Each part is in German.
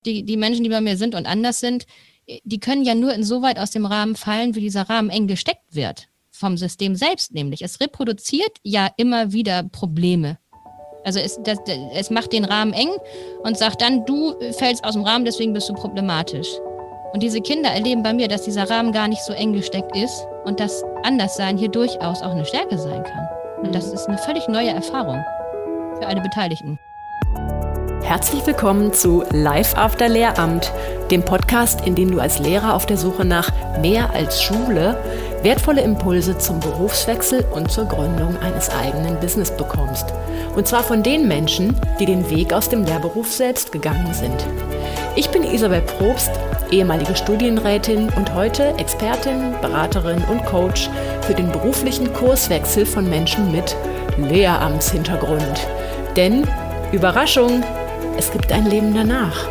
Die Menschen, die bei mir sind und anders sind, die können ja nur insoweit aus dem Rahmen fallen, wie dieser Rahmen eng gesteckt wird. Vom System selbst nämlich. Es reproduziert ja immer wieder Probleme. Also es macht den Rahmen eng und sagt dann, du fällst aus dem Rahmen, deswegen bist du problematisch. Und diese Kinder erleben bei mir, dass dieser Rahmen gar nicht so eng gesteckt ist und dass Anderssein hier durchaus auch eine Stärke sein kann. Und das ist eine völlig neue Erfahrung für alle Beteiligten. Herzlich willkommen zu Life After Lehramt, dem Podcast, in dem du als Lehrer auf der Suche nach mehr als Schule wertvolle Impulse zum Berufswechsel und zur Gründung eines eigenen Business bekommst. Und zwar von den Menschen, die den Weg aus dem Lehrberuf selbst gegangen sind. Ich bin Isabel Probst, ehemalige Studienrätin und heute Expertin, Beraterin und Coach für den beruflichen Kurswechsel von Menschen mit Lehramtshintergrund. Denn, Überraschung, es gibt ein Leben danach.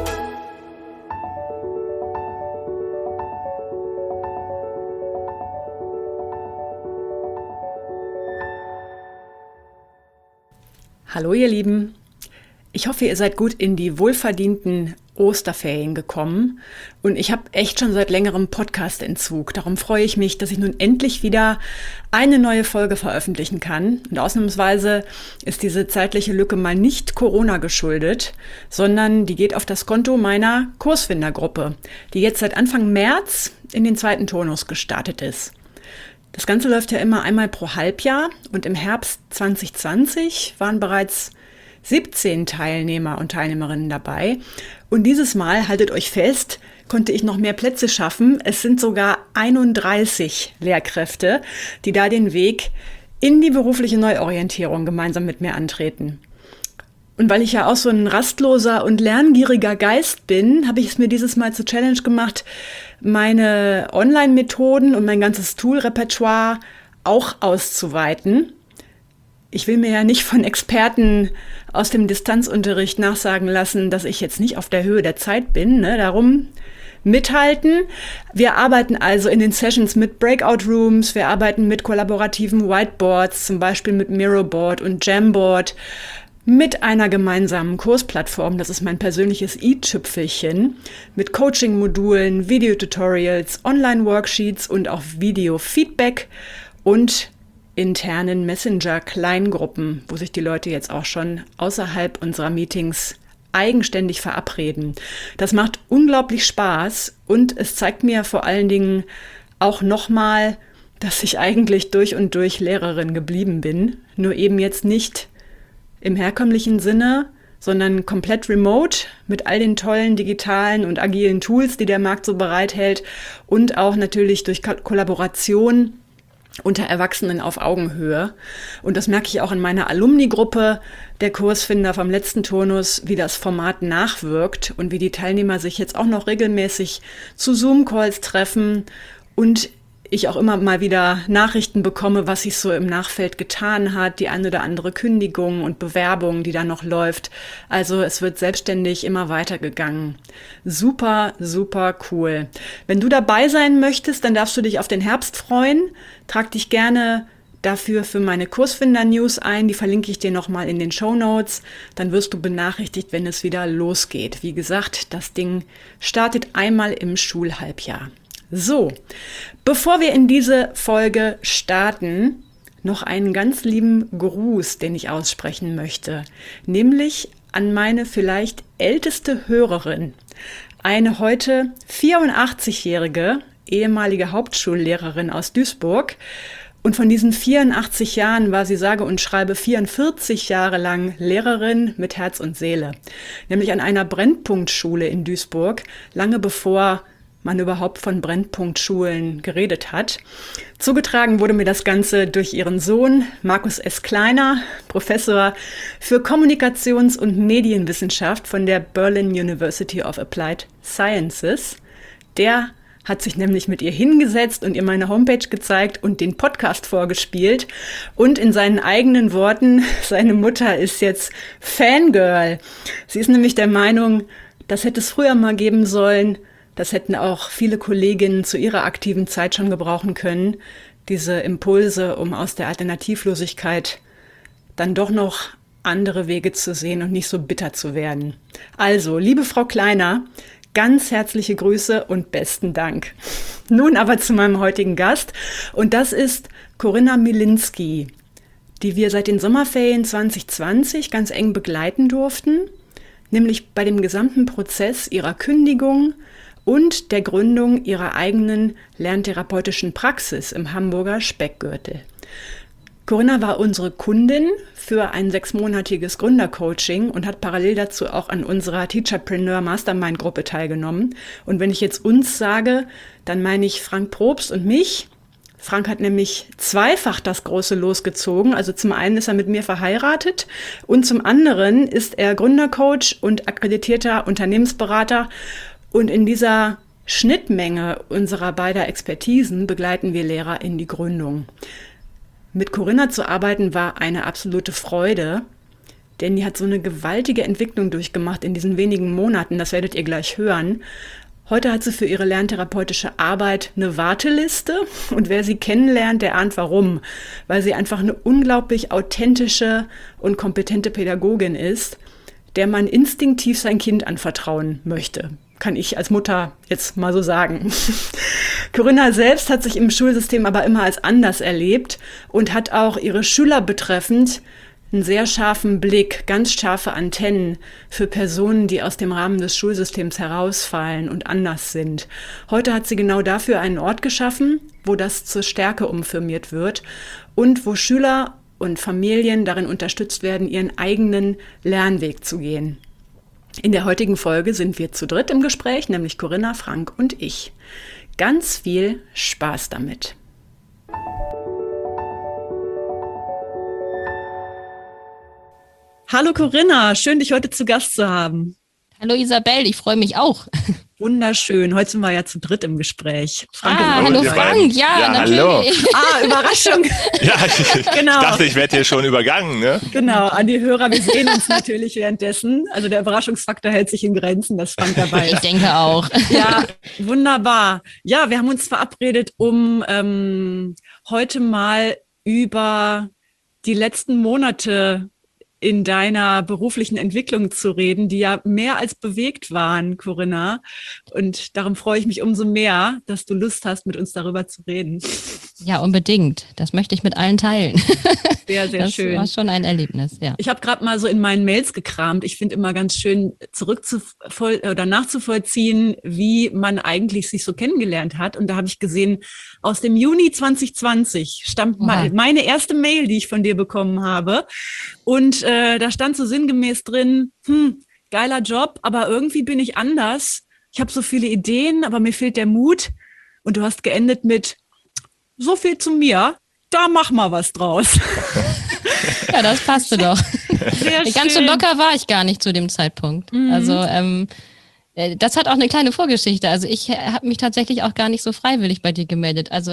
Hallo ihr Lieben, ich hoffe, ihr seid gut in die wohlverdienten Osterferien gekommen und ich habe echt schon seit längerem Podcast-Entzug. Darum freue ich mich, dass ich nun endlich wieder eine neue Folge veröffentlichen kann. Und ausnahmsweise ist diese zeitliche Lücke mal nicht Corona geschuldet, sondern die geht auf das Konto meiner Kursfindergruppe, die jetzt seit Anfang März in den zweiten Turnus gestartet ist. Das Ganze läuft ja immer einmal pro Halbjahr und im Herbst 2020 waren bereits 17 Teilnehmer und Teilnehmerinnen dabei. Und dieses Mal, haltet euch fest, konnte ich noch mehr Plätze schaffen. Es sind sogar 31 Lehrkräfte, die da den Weg in die berufliche Neuorientierung gemeinsam mit mir antreten. Und weil ich ja auch so ein rastloser und lerngieriger Geist bin, habe ich es mir dieses Mal zur Challenge gemacht, meine Online-Methoden und mein ganzes Tool-Repertoire auch auszuweiten. Ich will mir ja nicht von Experten aus dem Distanzunterricht nachsagen lassen, dass ich jetzt nicht auf der Höhe der Zeit bin, ne? Darum mithalten. Wir arbeiten also in den Sessions mit Breakout Rooms, wir arbeiten mit kollaborativen Whiteboards, zum Beispiel mit Miroboard und Jamboard, mit einer gemeinsamen Kursplattform, das ist mein persönliches i-Tüpfelchen, mit Coaching-Modulen, Videotutorials, Online-Worksheets und auch Video-Feedback und internen Messenger-Kleingruppen, wo sich die Leute jetzt auch schon außerhalb unserer Meetings eigenständig verabreden. Das macht unglaublich Spaß und es zeigt mir vor allen Dingen auch nochmal, dass ich eigentlich durch und durch Lehrerin geblieben bin, nur eben jetzt nicht im herkömmlichen Sinne, sondern komplett remote mit all den tollen digitalen und agilen Tools, die der Markt so bereithält und auch natürlich durch Kollaboration unter Erwachsenen auf Augenhöhe. Und das merke ich auch in meiner Alumni-Gruppe der Kursfinder vom letzten Turnus, wie das Format nachwirkt und wie die Teilnehmer sich jetzt auch noch regelmäßig zu Zoom-Calls treffen und ich auch immer mal wieder Nachrichten bekomme, was sich so im Nachfeld getan hat, die eine oder andere Kündigung und Bewerbung, die da noch läuft. Also es wird selbstständig immer weitergegangen. Super, super cool. Wenn du dabei sein möchtest, dann darfst du dich auf den Herbst freuen. Trag dich gerne dafür für meine Kursfinder-News ein. Die verlinke ich dir nochmal in den Shownotes. Dann wirst du benachrichtigt, wenn es wieder losgeht. Wie gesagt, das Ding startet einmal im Schulhalbjahr. So, bevor wir in diese Folge starten, noch einen ganz lieben Gruß, den ich aussprechen möchte, nämlich an meine vielleicht älteste Hörerin, eine heute 84-jährige ehemalige Hauptschullehrerin aus Duisburg. Und von diesen 84 Jahren war sie sage und schreibe 44 Jahre lang Lehrerin mit Herz und Seele, nämlich an einer Brennpunktschule in Duisburg, lange bevor man überhaupt von Brennpunktschulen geredet hat. Zugetragen wurde mir das Ganze durch ihren Sohn, Markus S. Kleiner, Professor für Kommunikations- und Medienwissenschaft von der Berlin University of Applied Sciences. Der hat sich nämlich mit ihr hingesetzt und ihr meine Homepage gezeigt und den Podcast vorgespielt. Und in seinen eigenen Worten, seine Mutter ist jetzt Fangirl. Sie ist nämlich der Meinung, das hätte es früher mal geben sollen. Das hätten auch viele Kolleginnen zu ihrer aktiven Zeit schon gebrauchen können, diese Impulse, um aus der Alternativlosigkeit dann doch noch andere Wege zu sehen und nicht so bitter zu werden. Also, liebe Frau Kleiner, ganz herzliche Grüße und besten Dank. Nun aber zu meinem heutigen Gast und das ist Corinna Milinski, die wir seit den Sommerferien 2020 ganz eng begleiten durften, nämlich bei dem gesamten Prozess ihrer Kündigung und der Gründung ihrer eigenen lerntherapeutischen Praxis im Hamburger Speckgürtel. Corinna war unsere Kundin für ein 6-monatiges Gründercoaching und hat parallel dazu auch an unserer Teacherpreneur Mastermind Gruppe teilgenommen. Und wenn ich jetzt uns sage, dann meine ich Frank Probst und mich. Frank hat nämlich zweifach das große Los gezogen. Also zum einen ist er mit mir verheiratet und zum anderen ist er Gründercoach und akkreditierter Unternehmensberater. Und in dieser Schnittmenge unserer beider Expertisen begleiten wir Lehrer in die Gründung. Mit Corinna zu arbeiten war eine absolute Freude, denn die hat so eine gewaltige Entwicklung durchgemacht in diesen wenigen Monaten, das werdet ihr gleich hören. Heute hat sie für ihre lerntherapeutische Arbeit eine Warteliste und wer sie kennenlernt, der ahnt warum, weil sie einfach eine unglaublich authentische und kompetente Pädagogin ist, der man instinktiv sein Kind anvertrauen möchte. Kann ich als Mutter jetzt mal so sagen. Corinna selbst hat sich im Schulsystem aber immer als anders erlebt und hat auch ihre Schüler betreffend einen sehr scharfen Blick, ganz scharfe Antennen für Personen, die aus dem Rahmen des Schulsystems herausfallen und anders sind. Heute hat sie genau dafür einen Ort geschaffen, wo das zur Stärke umfirmiert wird und wo Schüler und Familien darin unterstützt werden, ihren eigenen Lernweg zu gehen. In der heutigen Folge sind wir zu dritt im Gespräch, nämlich Corinna, Frank und ich. Ganz viel Spaß damit. Hallo Corinna, schön dich heute zu Gast zu haben. Hallo Isabel, ich freue mich auch. Wunderschön, heute sind wir ja zu dritt im Gespräch. Frank hallo Frank, ja natürlich. Hallo. Überraschung. Ja, genau. Ich dachte, ich werde hier schon übergangen. Ne? Genau, an die Hörer, wir sehen uns natürlich währenddessen. Also der Überraschungsfaktor hält sich in Grenzen, dass Frank dabei ist. Ich denke auch. Ja, wunderbar. Ja, wir haben uns verabredet, um heute mal über die letzten Monate in deiner beruflichen Entwicklung zu reden, die ja mehr als bewegt waren, Corinna. Und darum freue ich mich umso mehr, dass du Lust hast, mit uns darüber zu reden. Ja, unbedingt. Das möchte ich mit allen teilen. Sehr, sehr schön. Das war schon ein Erlebnis, ja. Ich habe gerade mal so in meinen Mails gekramt. Ich finde immer ganz schön nachzuvollziehen, wie man eigentlich sich so kennengelernt hat. Und da habe ich gesehen, aus dem Juni 2020 stammt meine erste Mail, die ich von dir bekommen habe. Und da stand so sinngemäß drin, geiler Job, aber irgendwie bin ich anders. Ich habe so viele Ideen, aber mir fehlt der Mut. Und du hast geendet mit, so viel zu mir, da mach mal was draus. Ja, das passte doch. Sehr Ganz so locker war ich gar nicht zu dem Zeitpunkt. Mhm. Also das hat auch eine kleine Vorgeschichte. Also ich habe mich tatsächlich auch gar nicht so freiwillig bei dir gemeldet. Also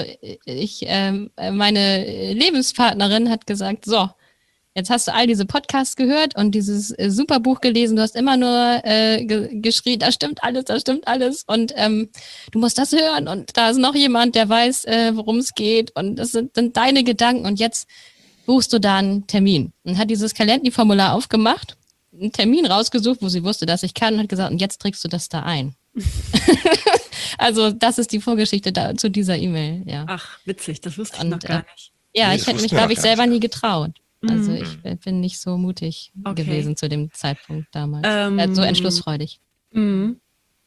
meine Lebenspartnerin hat gesagt, so, jetzt hast du all diese Podcasts gehört und dieses super Buch gelesen. Du hast immer nur geschrien, das stimmt alles. Und du musst das hören. Und da ist noch jemand, der weiß, worum es geht. Und das sind deine Gedanken. Und jetzt buchst du da einen Termin. Und hat dieses Calendly-Formular aufgemacht, einen Termin rausgesucht, wo sie wusste, dass ich kann. Und hat gesagt, und jetzt trägst du das da ein. Also das ist die Vorgeschichte zu dieser E-Mail. Ja. Ach, witzig. Das wusste ich noch gar nicht. Ja, ich hätte mich, glaube ich, selber nie getraut. Also ich bin nicht so mutig gewesen zu dem Zeitpunkt damals. So entschlussfreudig. Cool.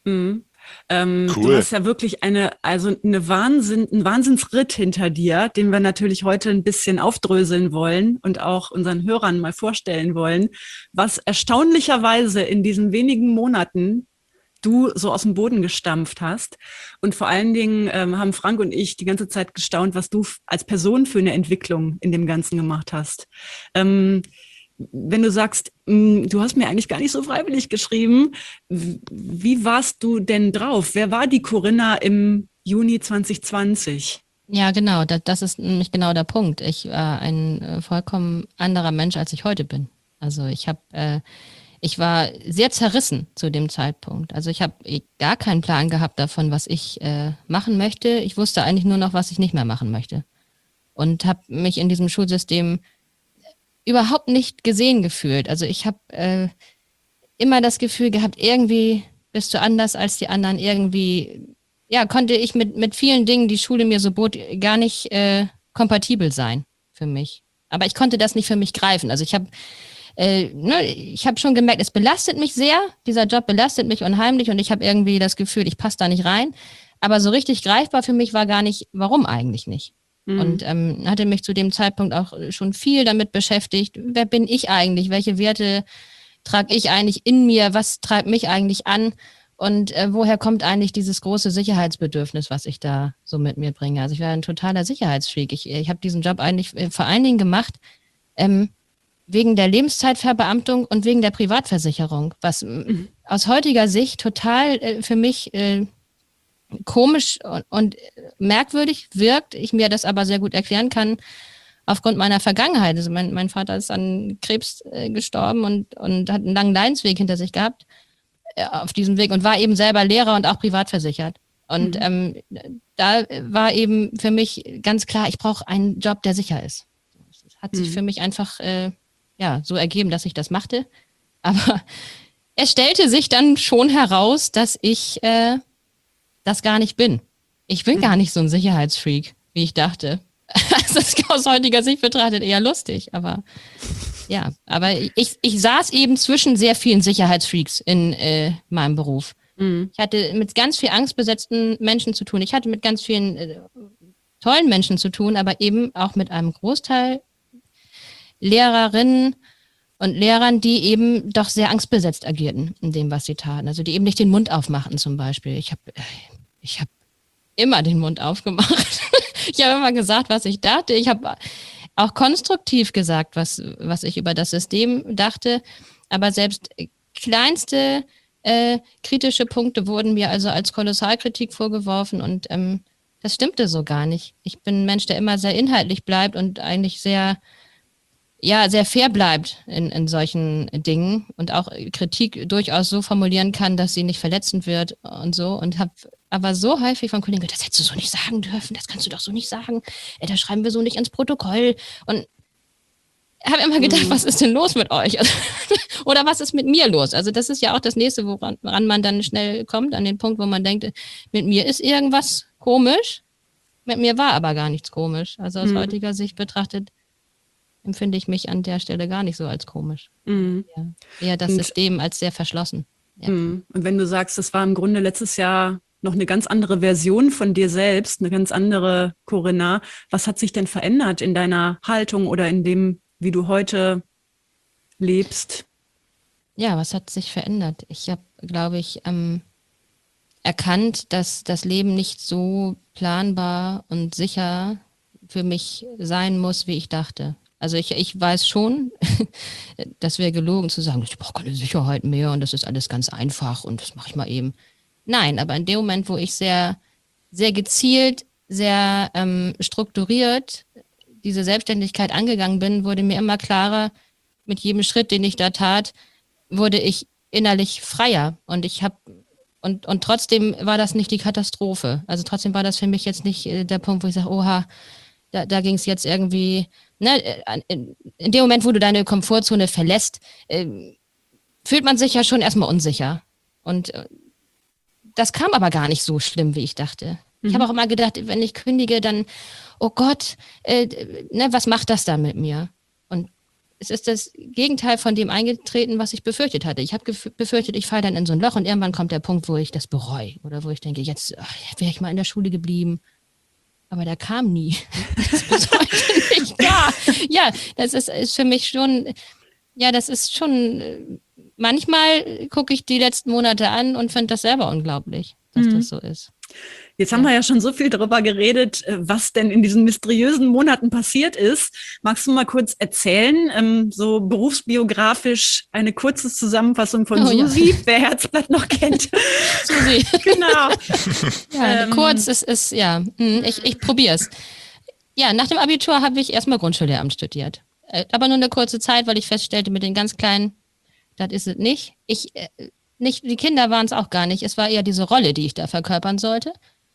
Du hast ja wirklich einen Wahnsinnsritt hinter dir, den wir natürlich heute ein bisschen aufdröseln wollen und auch unseren Hörern mal vorstellen wollen, was erstaunlicherweise in diesen wenigen Monaten du so aus dem Boden gestampft hast. Und vor allen Dingen haben Frank und ich die ganze Zeit gestaunt, was du als Person für eine Entwicklung in dem Ganzen gemacht hast. Wenn du sagst, du hast mir eigentlich gar nicht so freiwillig geschrieben, wie warst du denn drauf? Wer war die Corinna im Juni 2020? Ja, genau. Das ist nämlich genau der Punkt. Ich war ein vollkommen anderer Mensch, als ich heute bin. Also ich war sehr zerrissen zu dem Zeitpunkt. Also ich habe gar keinen Plan gehabt davon, was ich machen möchte. Ich wusste eigentlich nur noch, was ich nicht mehr machen möchte. Und habe mich in diesem Schulsystem überhaupt nicht gesehen gefühlt. Also ich habe immer das Gefühl gehabt, irgendwie bist du anders als die anderen. Irgendwie, ja, konnte ich mit vielen Dingen, die Schule mir so bot, gar nicht kompatibel sein für mich. Aber ich konnte das nicht für mich greifen. Also ich habe schon gemerkt, es belastet mich sehr. Dieser Job belastet mich unheimlich und ich habe irgendwie das Gefühl, ich passe da nicht rein. Aber so richtig greifbar für mich war gar nicht, warum eigentlich nicht. Und hatte mich zu dem Zeitpunkt auch schon viel damit beschäftigt, wer bin ich eigentlich, welche Werte trage ich eigentlich in mir, was treibt mich eigentlich an und woher kommt eigentlich dieses große Sicherheitsbedürfnis, was ich da so mit mir bringe. Also ich war ein totaler Sicherheitsfreak. Ich habe diesen Job eigentlich vor allen Dingen gemacht, wegen der Lebenszeitverbeamtung und wegen der Privatversicherung, was aus heutiger Sicht total für mich komisch und merkwürdig wirkt, ich mir das aber sehr gut erklären kann aufgrund meiner Vergangenheit. Also mein Vater ist an Krebs gestorben und hat einen langen Leidensweg hinter sich gehabt auf diesem Weg und war eben selber Lehrer und auch privat versichert. Und da war eben für mich ganz klar, ich brauche einen Job, der sicher ist. Das hat sich für mich einfach so ergeben, dass ich das machte. Aber es stellte sich dann schon heraus, dass ich das gar nicht bin. Ich bin gar nicht so ein Sicherheitsfreak, wie ich dachte. Das ist aus heutiger Sicht betrachtet eher lustig, aber ich saß eben zwischen sehr vielen Sicherheitsfreaks in meinem Beruf. Ich hatte mit ganz viel angstbesetzten Menschen zu tun. Ich hatte mit ganz vielen tollen Menschen zu tun, aber eben auch mit einem Großteil Lehrerinnen und Lehrern, die eben doch sehr angstbesetzt agierten in dem, was sie taten. Also die eben nicht den Mund aufmachten zum Beispiel. Ich hab immer den Mund aufgemacht. Ich habe immer gesagt, was ich dachte. Ich habe auch konstruktiv gesagt, was ich über das System dachte. Aber selbst kleinste kritische Punkte wurden mir also als Kolossalkritik vorgeworfen und das stimmte so gar nicht. Ich bin ein Mensch, der immer sehr inhaltlich bleibt und eigentlich sehr fair bleibt in solchen Dingen und auch Kritik durchaus so formulieren kann, dass sie nicht verletzend wird und so. Und habe aber so häufig von Kollegen gehört, das hättest du so nicht sagen dürfen, das kannst du doch so nicht sagen, das schreiben wir so nicht ins Protokoll. Und habe immer gedacht, was ist denn los mit euch? Oder was ist mit mir los? Also das ist ja auch das Nächste, woran man dann schnell kommt, an den Punkt, wo man denkt, mit mir ist irgendwas komisch, mit mir war aber gar nichts komisch. Also aus heutiger Sicht betrachtet, empfinde ich mich an der Stelle gar nicht so als komisch. Ja, eher das System als sehr verschlossen. Ja. Und wenn du sagst, das war im Grunde letztes Jahr noch eine ganz andere Version von dir selbst, eine ganz andere Corinna, was hat sich denn verändert in deiner Haltung oder in dem, wie du heute lebst? Ja, was hat sich verändert? Ich habe, glaube ich, erkannt, dass das Leben nicht so planbar und sicher für mich sein muss, wie ich dachte. Also ich weiß schon, das wäre gelogen zu sagen, ich brauche keine Sicherheit mehr und das ist alles ganz einfach und das mache ich mal eben. Nein, aber in dem Moment, wo ich sehr, sehr gezielt, sehr strukturiert diese Selbstständigkeit angegangen bin, wurde mir immer klarer, mit jedem Schritt, den ich da tat, wurde ich innerlich freier und ich habe und trotzdem war das nicht die Katastrophe. Also trotzdem war das für mich jetzt nicht der Punkt, wo ich sage, oha, da ging es jetzt irgendwie, ne, in dem Moment, wo du deine Komfortzone verlässt, fühlt man sich ja schon erstmal unsicher. Und das kam aber gar nicht so schlimm, wie ich dachte. Ich habe auch immer gedacht, wenn ich kündige, dann, oh Gott, was macht das da mit mir? Und es ist das Gegenteil von dem eingetreten, was ich befürchtet hatte. Ich habe befürchtet, ich falle dann in so ein Loch und irgendwann kommt der Punkt, wo ich das bereue oder wo ich denke, jetzt wäre ich mal in der Schule geblieben. Aber der kam nie. Das bis heute nicht. Ja, das ist für mich schon, manchmal gucke ich die letzten Monate an und finde das selber unglaublich, dass das so ist. Jetzt haben wir ja schon so viel darüber geredet, was denn in diesen mysteriösen Monaten passiert ist. Magst du mal kurz erzählen, so berufsbiografisch eine kurze Zusammenfassung von Susi, wer Herzblatt noch kennt? Susi. Genau. Ja, kurz, ich probiere es. Ja, nach dem Abitur habe ich erstmal Grundschullehramt studiert. Aber nur eine kurze Zeit, weil ich feststellte, mit den ganz Kleinen, das ist es nicht. Die Kinder waren es auch gar nicht. Es war eher diese Rolle, die ich da verkörpern sollte.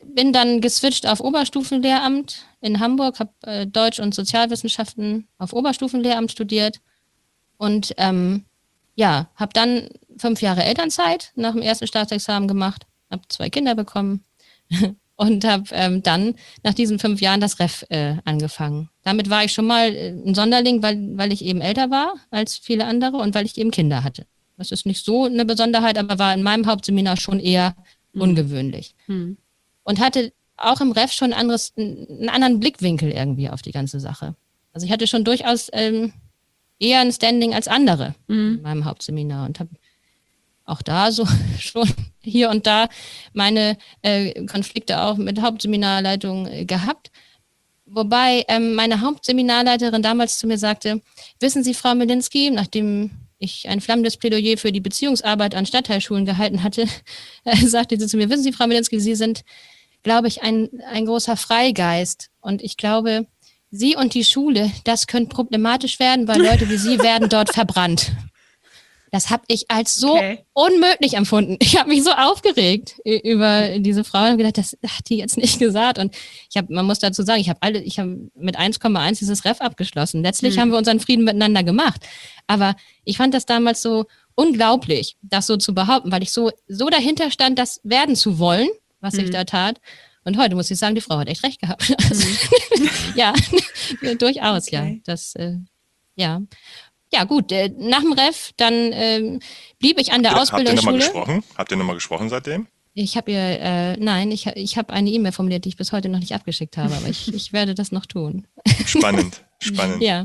bin dann geswitcht auf Oberstufenlehramt in Hamburg, habe Deutsch und Sozialwissenschaften auf Oberstufenlehramt studiert und habe dann 5 Jahre Elternzeit nach dem ersten Staatsexamen gemacht, habe 2 Kinder bekommen und habe dann nach diesen 5 Jahren das Ref angefangen. Damit war ich schon mal ein Sonderling, weil ich eben älter war als viele andere und weil ich eben Kinder hatte. Das ist nicht so eine Besonderheit, aber war in meinem Hauptseminar schon eher ungewöhnlich. Und hatte auch im Ref schon einen anderen Blickwinkel irgendwie auf die ganze Sache. Also ich hatte schon durchaus eher ein Standing als andere in meinem Hauptseminar und habe auch da so schon hier und da meine Konflikte auch mit Hauptseminarleitung gehabt. Wobei meine Hauptseminarleiterin damals zu mir sagte, wissen Sie, Frau Milinski, nachdem ich ein flammendes Plädoyer für die Beziehungsarbeit an Stadtteilschulen gehalten hatte, sagte sie zu mir, wissen Sie, Frau Milinski, Sie sind, glaube ich, ein großer Freigeist. Und ich glaube, Sie und die Schule, das könnte problematisch werden, weil Leute wie Sie werden dort verbrannt. Das habe ich als so unmöglich empfunden. Ich habe mich so aufgeregt über diese Frau und gedacht, das hat die jetzt nicht gesagt. Und man muss dazu sagen, ich habe mit 1,1 dieses Ref abgeschlossen. Letztlich haben wir unseren Frieden miteinander gemacht. Aber ich fand das damals so unglaublich, das so zu behaupten, weil ich so dahinter stand, das werden zu wollen, was ich da tat. Und heute muss ich sagen, die Frau hat echt recht gehabt. Ja, durchaus, okay. Ja. Ja, gut, nach dem Ref, dann blieb ich an der Ausbildungsschule. Habt ihr nochmal gesprochen seitdem? Ich habe ich habe eine E-Mail formuliert, die ich bis heute noch nicht abgeschickt habe, aber ich werde das noch tun. Spannend. Ja.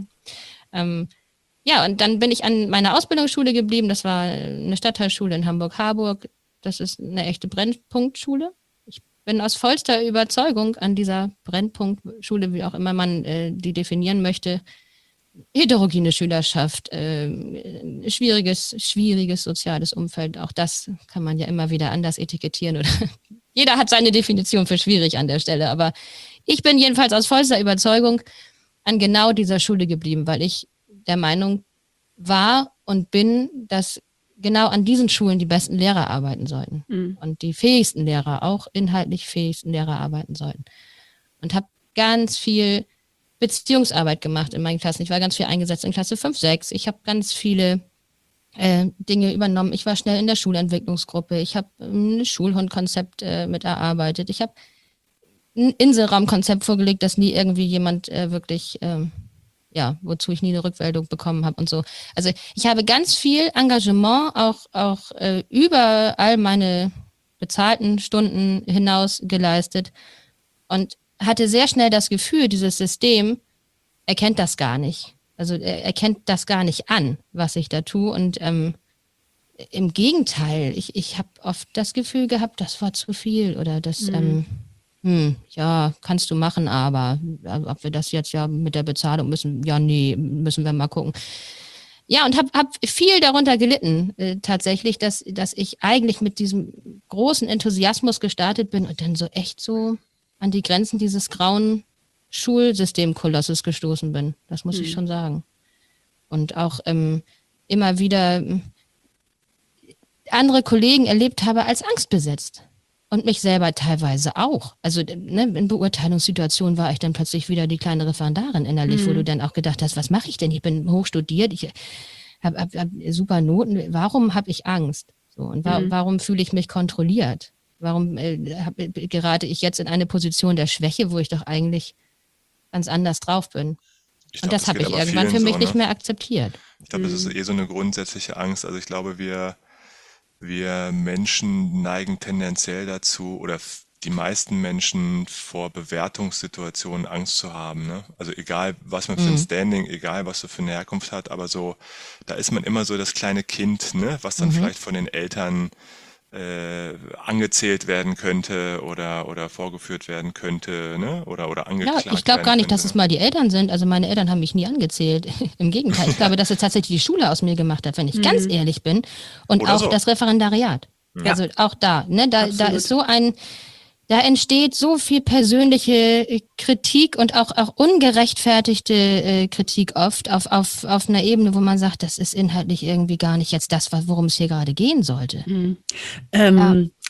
Ja, und dann bin ich an meiner Ausbildungsschule geblieben. Das war eine Stadtteilschule in Hamburg-Harburg. Das ist eine echte Brennpunktschule. Ich bin aus vollster Überzeugung an dieser Brennpunktschule, wie auch immer man die definieren möchte, heterogene Schülerschaft, schwieriges soziales Umfeld. Auch das kann man ja immer wieder anders etikettieren. Oder jeder hat seine Definition für schwierig an der Stelle. Aber ich bin jedenfalls aus vollster Überzeugung an genau dieser Schule geblieben, weil ich der Meinung war und bin, dass genau an diesen Schulen die besten Lehrer arbeiten sollten. Und die fähigsten Lehrer, auch inhaltlich fähigsten Lehrer arbeiten sollten. Und habe ganz viel Beziehungsarbeit gemacht in meinen Klassen. Ich war ganz viel eingesetzt in Klasse 5, 6. Ich habe ganz viele Dinge übernommen. Ich war schnell in der Schulentwicklungsgruppe. Ich habe ein Schulhundkonzept mit erarbeitet. Ich habe ein Inselraumkonzept vorgelegt, das nie irgendwie jemand wirklich, wozu ich nie eine Rückmeldung bekommen habe und so. Also ich habe ganz viel Engagement auch über all meine bezahlten Stunden hinaus geleistet und hatte sehr schnell das Gefühl, dieses System erkennt das gar nicht. Also er erkennt das gar nicht an, was ich da tue. Und im Gegenteil, ich habe oft das Gefühl gehabt, das war zu viel oder das, ja, kannst du machen, aber ob wir das jetzt ja mit der Bezahlung müssen wir mal gucken. Ja, und hab viel darunter gelitten, tatsächlich, dass ich eigentlich mit diesem großen Enthusiasmus gestartet bin und dann so echt so an die Grenzen dieses grauen Schulsystemkolosses gestoßen bin. Das muss ich schon sagen. Und auch immer wieder andere Kollegen erlebt habe als angstbesetzt. Und mich selber teilweise auch. Also in Beurteilungssituationen war ich dann plötzlich wieder die kleine Referendarin innerlich, wo du dann auch gedacht hast, was mache ich denn? Ich bin hochstudiert, ich hab super Noten. Warum habe ich Angst? So, und warum fühle ich mich kontrolliert? Warum gerate ich jetzt in eine Position der Schwäche, wo ich doch eigentlich ganz anders drauf bin? Und das habe ich irgendwann für mich nicht mehr akzeptiert. Ich glaube, das ist so eine grundsätzliche Angst. Also ich glaube, wir Menschen neigen tendenziell dazu, oder die meisten Menschen vor Bewertungssituationen Angst zu haben. Ne? Also egal, was man für ein Standing, egal, was du für eine Herkunft hat, aber so, da ist man immer so das kleine Kind, ne? Was dann vielleicht von den Eltern angezählt werden könnte oder vorgeführt werden könnte, ne? Oder angeklagt werden. Ja, ich glaube gar nicht, dass es mal die Eltern sind. Also meine Eltern haben mich nie angezählt. Im Gegenteil, ich glaube, dass es tatsächlich die Schule aus mir gemacht hat, wenn ich ganz ehrlich bin. Und oder auch so. Das Referendariat. Ja. Also auch da, ne? Da ist da entsteht so viel persönliche Kritik und auch ungerechtfertigte Kritik oft auf einer Ebene, wo man sagt, das ist inhaltlich irgendwie gar nicht jetzt das, worum es hier gerade gehen sollte.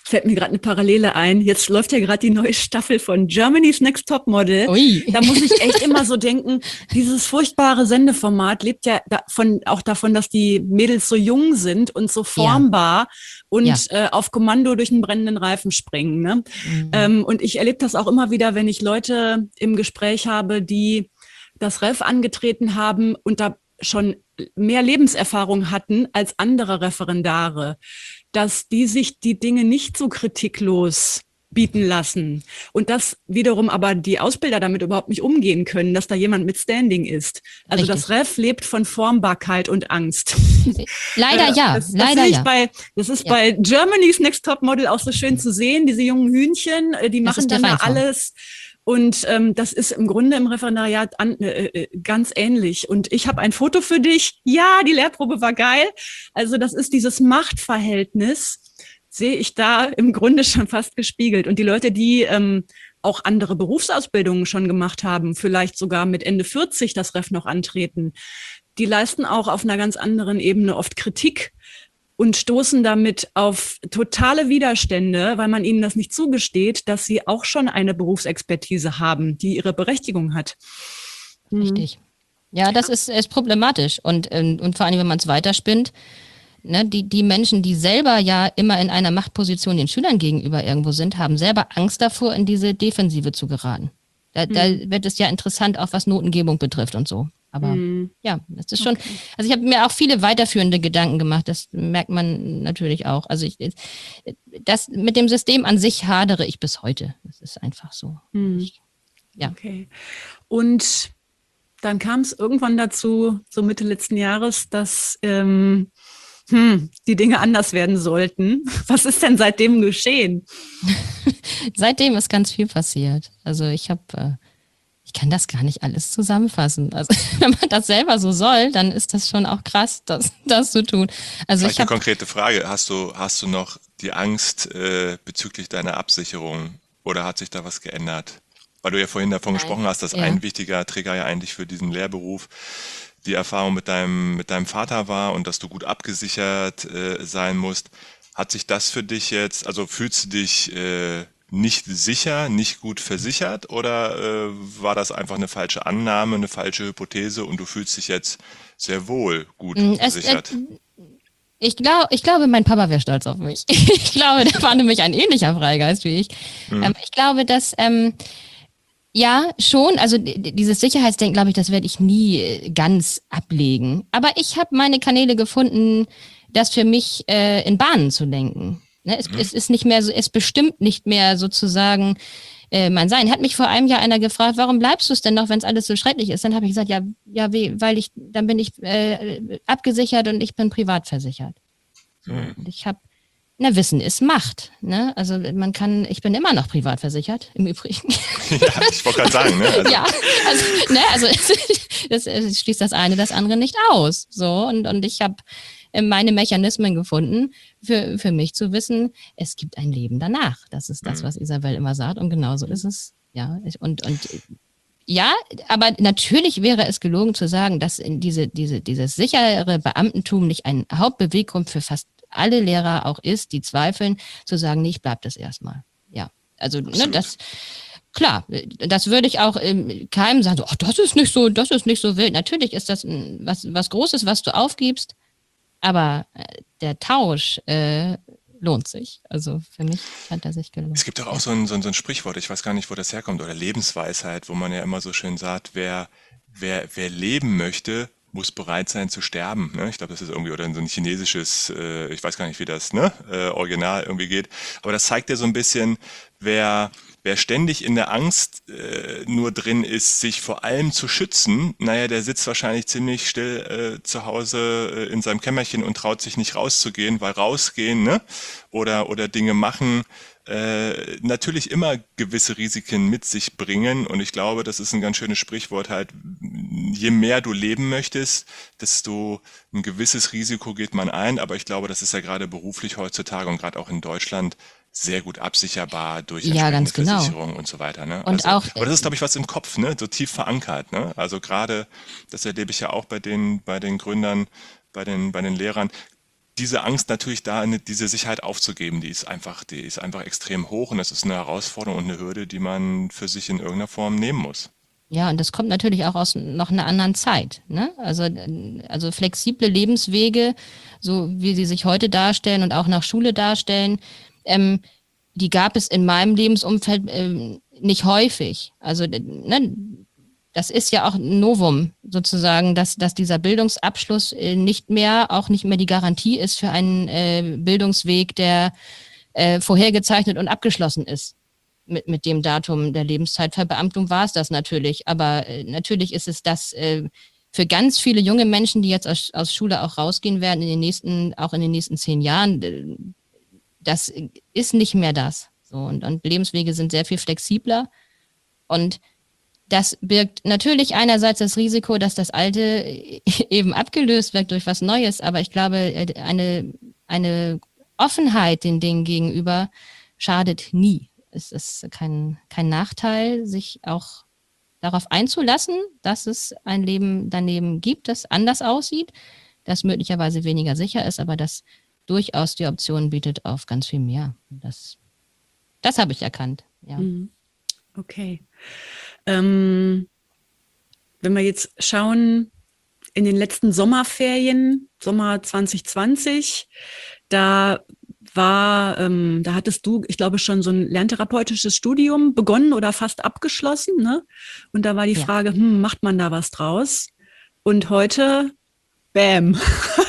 fällt mir gerade eine Parallele ein. Jetzt läuft ja gerade die neue Staffel von Germany's Next Top Model. Ui. Da muss ich echt immer so denken, dieses furchtbare Sendeformat lebt ja auch davon, dass die Mädels so jung sind und so formbar und auf Kommando durch einen brennenden Reifen springen. Ne? Und ich erlebe das auch immer wieder, wenn ich Leute im Gespräch habe, die das Ref angetreten haben und da schon mehr Lebenserfahrung hatten als andere Referendare, dass die sich die Dinge nicht so kritiklos bieten lassen und dass wiederum aber die Ausbilder damit überhaupt nicht umgehen können, dass da jemand mit Standing ist. Also Richtig. das Ref lebt von Formbarkeit und Angst. Leider ja, Das ist bei Germany's Next Top Model auch so schön zu sehen, diese jungen Hühnchen, die machen dann da alles. Und das ist im Grunde im Referendariat ganz ähnlich. Und ich habe ein Foto für dich. Ja, die Lehrprobe war geil. Also das ist dieses Machtverhältnis, sehe ich da im Grunde schon fast gespiegelt. Und die Leute, die auch andere Berufsausbildungen schon gemacht haben, vielleicht sogar mit Ende 40 das Ref noch antreten, die leisten auch auf einer ganz anderen Ebene oft Kritik und stoßen damit auf totale Widerstände, weil man ihnen das nicht zugesteht, dass sie auch schon eine Berufsexpertise haben, die ihre Berechtigung hat. Richtig. Ja, das ist problematisch. Und vor allem, wenn man es weiterspinnt, ne, die Menschen, die selber ja immer in einer Machtposition den Schülern gegenüber irgendwo sind, haben selber Angst davor, in diese Defensive zu geraten. Da wird es ja interessant, auch was Notengebung betrifft und so. Aber ja, das ist schon, also ich habe mir auch viele weiterführende Gedanken gemacht, das merkt man natürlich auch. Also das mit dem System an sich hadere ich bis heute. Das ist einfach so. Okay. Und dann kam es irgendwann dazu, so Mitte letzten Jahres, dass die Dinge anders werden sollten. Was ist denn seitdem geschehen? Seitdem ist ganz viel passiert. Also ich kann das gar nicht alles zusammenfassen. Also wenn man das selber so soll, dann ist das schon auch krass, das zu tun. Also Vielleicht eine konkrete Frage. Hast du noch die Angst bezüglich deiner Absicherung oder hat sich da was geändert? Weil du ja vorhin davon gesprochen hast, dass ein wichtiger Trigger ja eigentlich für diesen Lehrberuf die Erfahrung mit deinem Vater war und dass du gut abgesichert sein musst. Hat sich das für dich jetzt, also fühlst du dich nicht sicher, nicht gut versichert oder war das einfach eine falsche Annahme, eine falsche Hypothese und du fühlst dich jetzt sehr wohl gut versichert? Ich glaube, mein Papa wäre stolz auf mich. Ich glaube, der war nämlich ein ähnlicher Freigeist wie ich. Ich glaube, dass ja, schon. Also dieses Sicherheitsdenken, glaube ich, das werde ich nie ganz ablegen. Aber ich habe meine Kanäle gefunden, das für mich in Bahnen zu lenken. Ne? Es ist nicht mehr so, es bestimmt nicht mehr sozusagen mein Sein. Hat mich vor einem Jahr einer gefragt, warum bleibst du es denn noch, wenn es alles so schrecklich ist? Dann habe ich gesagt, weil dann bin ich abgesichert und ich bin privat versichert. Und ich habe Wissen ist Macht. Ne? Also ich bin immer noch privat versichert, im Übrigen. Ja, ich wollte gerade sagen, ne? Also. Ja, also das schließt das eine das andere nicht aus. So, und ich habe meine Mechanismen gefunden, für mich zu wissen, es gibt ein Leben danach. Das ist das, was Isabel immer sagt, und genauso ist es. Ja, und ja, aber natürlich wäre es gelogen zu sagen, dass dieses sichere Beamtentum nicht ein Hauptbeweggrund für fast alle Lehrer auch ist, die zweifeln, zu sagen, nee, ich bleib das erstmal. Ja, also klar, das würde ich auch keinem sagen, so, das ist nicht so wild. Natürlich ist das was Großes, was du aufgibst, aber der Tausch lohnt sich. Also für mich hat er sich gelohnt. Es gibt doch auch so ein Sprichwort, ich weiß gar nicht, wo das herkommt, oder Lebensweisheit, wo man ja immer so schön sagt, wer leben möchte, muss bereit sein zu sterben. Ne? Ich glaube, das ist irgendwie, oder so ein chinesisches, ich weiß gar nicht, wie das Original irgendwie geht, aber das zeigt ja so ein bisschen, wer ständig in der Angst nur drin ist, sich vor allem zu schützen, naja, der sitzt wahrscheinlich ziemlich still zu Hause in seinem Kämmerchen und traut sich nicht rauszugehen, weil rausgehen, ne? Oder Dinge machen, natürlich immer gewisse Risiken mit sich bringen, und ich glaube, das ist ein ganz schönes Sprichwort halt, je mehr du leben möchtest, desto ein gewisses Risiko geht man ein, aber ich glaube, das ist ja gerade beruflich heutzutage und gerade auch in Deutschland sehr gut absicherbar durch entsprechende Versicherungen und so weiter. Ne? Und aber das ist, glaube ich, was im Kopf, ne? So tief verankert. Ne? Also gerade, das erlebe ich ja auch bei den Gründern, bei den Lehrern. diese Angst natürlich da, diese Sicherheit aufzugeben, die ist einfach extrem hoch und das ist eine Herausforderung und eine Hürde, die man für sich in irgendeiner Form nehmen muss. Ja, und das kommt natürlich auch aus noch einer anderen Zeit, ne? Also flexible Lebenswege, so wie sie sich heute darstellen und auch nach Schule darstellen, die gab es in meinem Lebensumfeld nicht häufig. Also ne, das ist ja auch ein Novum sozusagen, dass dieser Bildungsabschluss auch nicht mehr die Garantie ist für einen Bildungsweg, der vorhergezeichnet und abgeschlossen ist. Mit dem Datum der Lebenszeitverbeamtung war es das natürlich. Aber natürlich ist es das für ganz viele junge Menschen, die jetzt aus Schule auch rausgehen werden, auch in den nächsten 10 Jahren, das ist nicht mehr das. So, und Lebenswege sind sehr viel flexibler. Und das birgt natürlich einerseits das Risiko, dass das Alte eben abgelöst wird durch was Neues. Aber ich glaube, eine Offenheit den Dingen gegenüber schadet nie. Es ist kein Nachteil, sich auch darauf einzulassen, dass es ein Leben daneben gibt, das anders aussieht, das möglicherweise weniger sicher ist, aber das durchaus die Option bietet auf ganz viel mehr. Das habe ich erkannt. Ja. Okay. Wenn wir jetzt schauen, in den letzten Sommerferien, Sommer 2020, da hattest du, ich glaube, schon so ein lerntherapeutisches Studium begonnen oder fast abgeschlossen, ne? Und da war die Frage, macht man da was draus? Und heute, bam.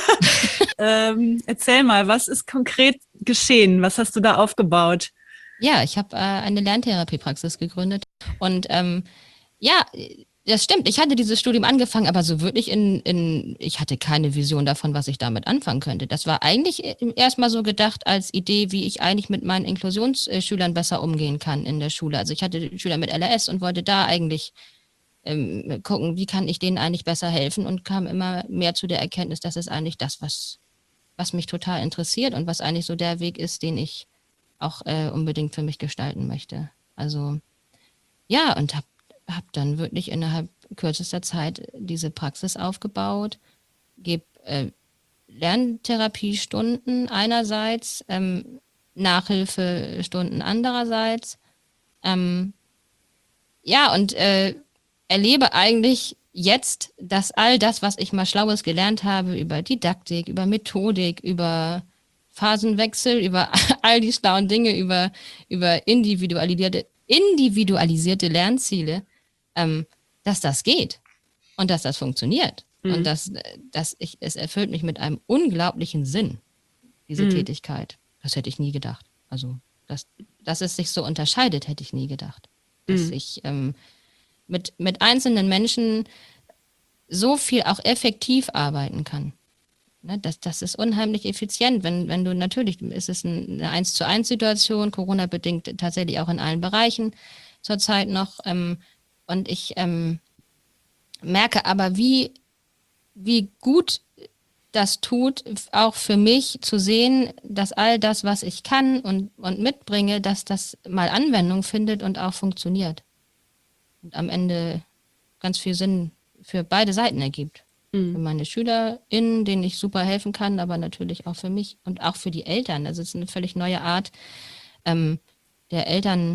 Erzähl mal, was ist konkret geschehen? Was hast du da aufgebaut? Ja, ich habe eine Lerntherapiepraxis gegründet und das stimmt. Ich hatte dieses Studium angefangen, aber so wirklich ich hatte keine Vision davon, was ich damit anfangen könnte. Das war eigentlich erstmal so gedacht als Idee, wie ich eigentlich mit meinen Inklusionsschülern besser umgehen kann in der Schule. Also ich hatte Schüler mit LRS und wollte da eigentlich gucken, wie kann ich denen eigentlich besser helfen und kam immer mehr zu der Erkenntnis, dass es eigentlich das, was mich total interessiert und was eigentlich so der Weg ist, den ich auch unbedingt für mich gestalten möchte. Also ja, und habe dann wirklich innerhalb kürzester Zeit diese Praxis aufgebaut, gebe Lerntherapiestunden einerseits, Nachhilfestunden andererseits. Und erlebe eigentlich jetzt, dass all das, was ich mal Schlaues gelernt habe über Didaktik, über Methodik, über Phasenwechsel, über all die schlauen Dinge, über individualisierte Lernziele, dass das geht und dass das funktioniert. Und es erfüllt mich mit einem unglaublichen Sinn, diese Tätigkeit. Das hätte ich nie gedacht. Also, dass es sich so unterscheidet, hätte ich nie gedacht. Dass ich mit einzelnen Menschen so viel auch effektiv arbeiten kann. Ne, das ist unheimlich effizient, wenn du natürlich, ist es eine 1:1 Situation, Corona-bedingt tatsächlich auch in allen Bereichen zurzeit noch. Und ich merke aber, wie gut das tut, auch für mich zu sehen, dass all das, was ich kann und mitbringe, dass das mal Anwendung findet und auch funktioniert. Und am Ende ganz viel Sinn für beide Seiten ergibt. Für meine SchülerInnen, denen ich super helfen kann, aber natürlich auch für mich und auch für die Eltern. Das ist eine völlig neue Art der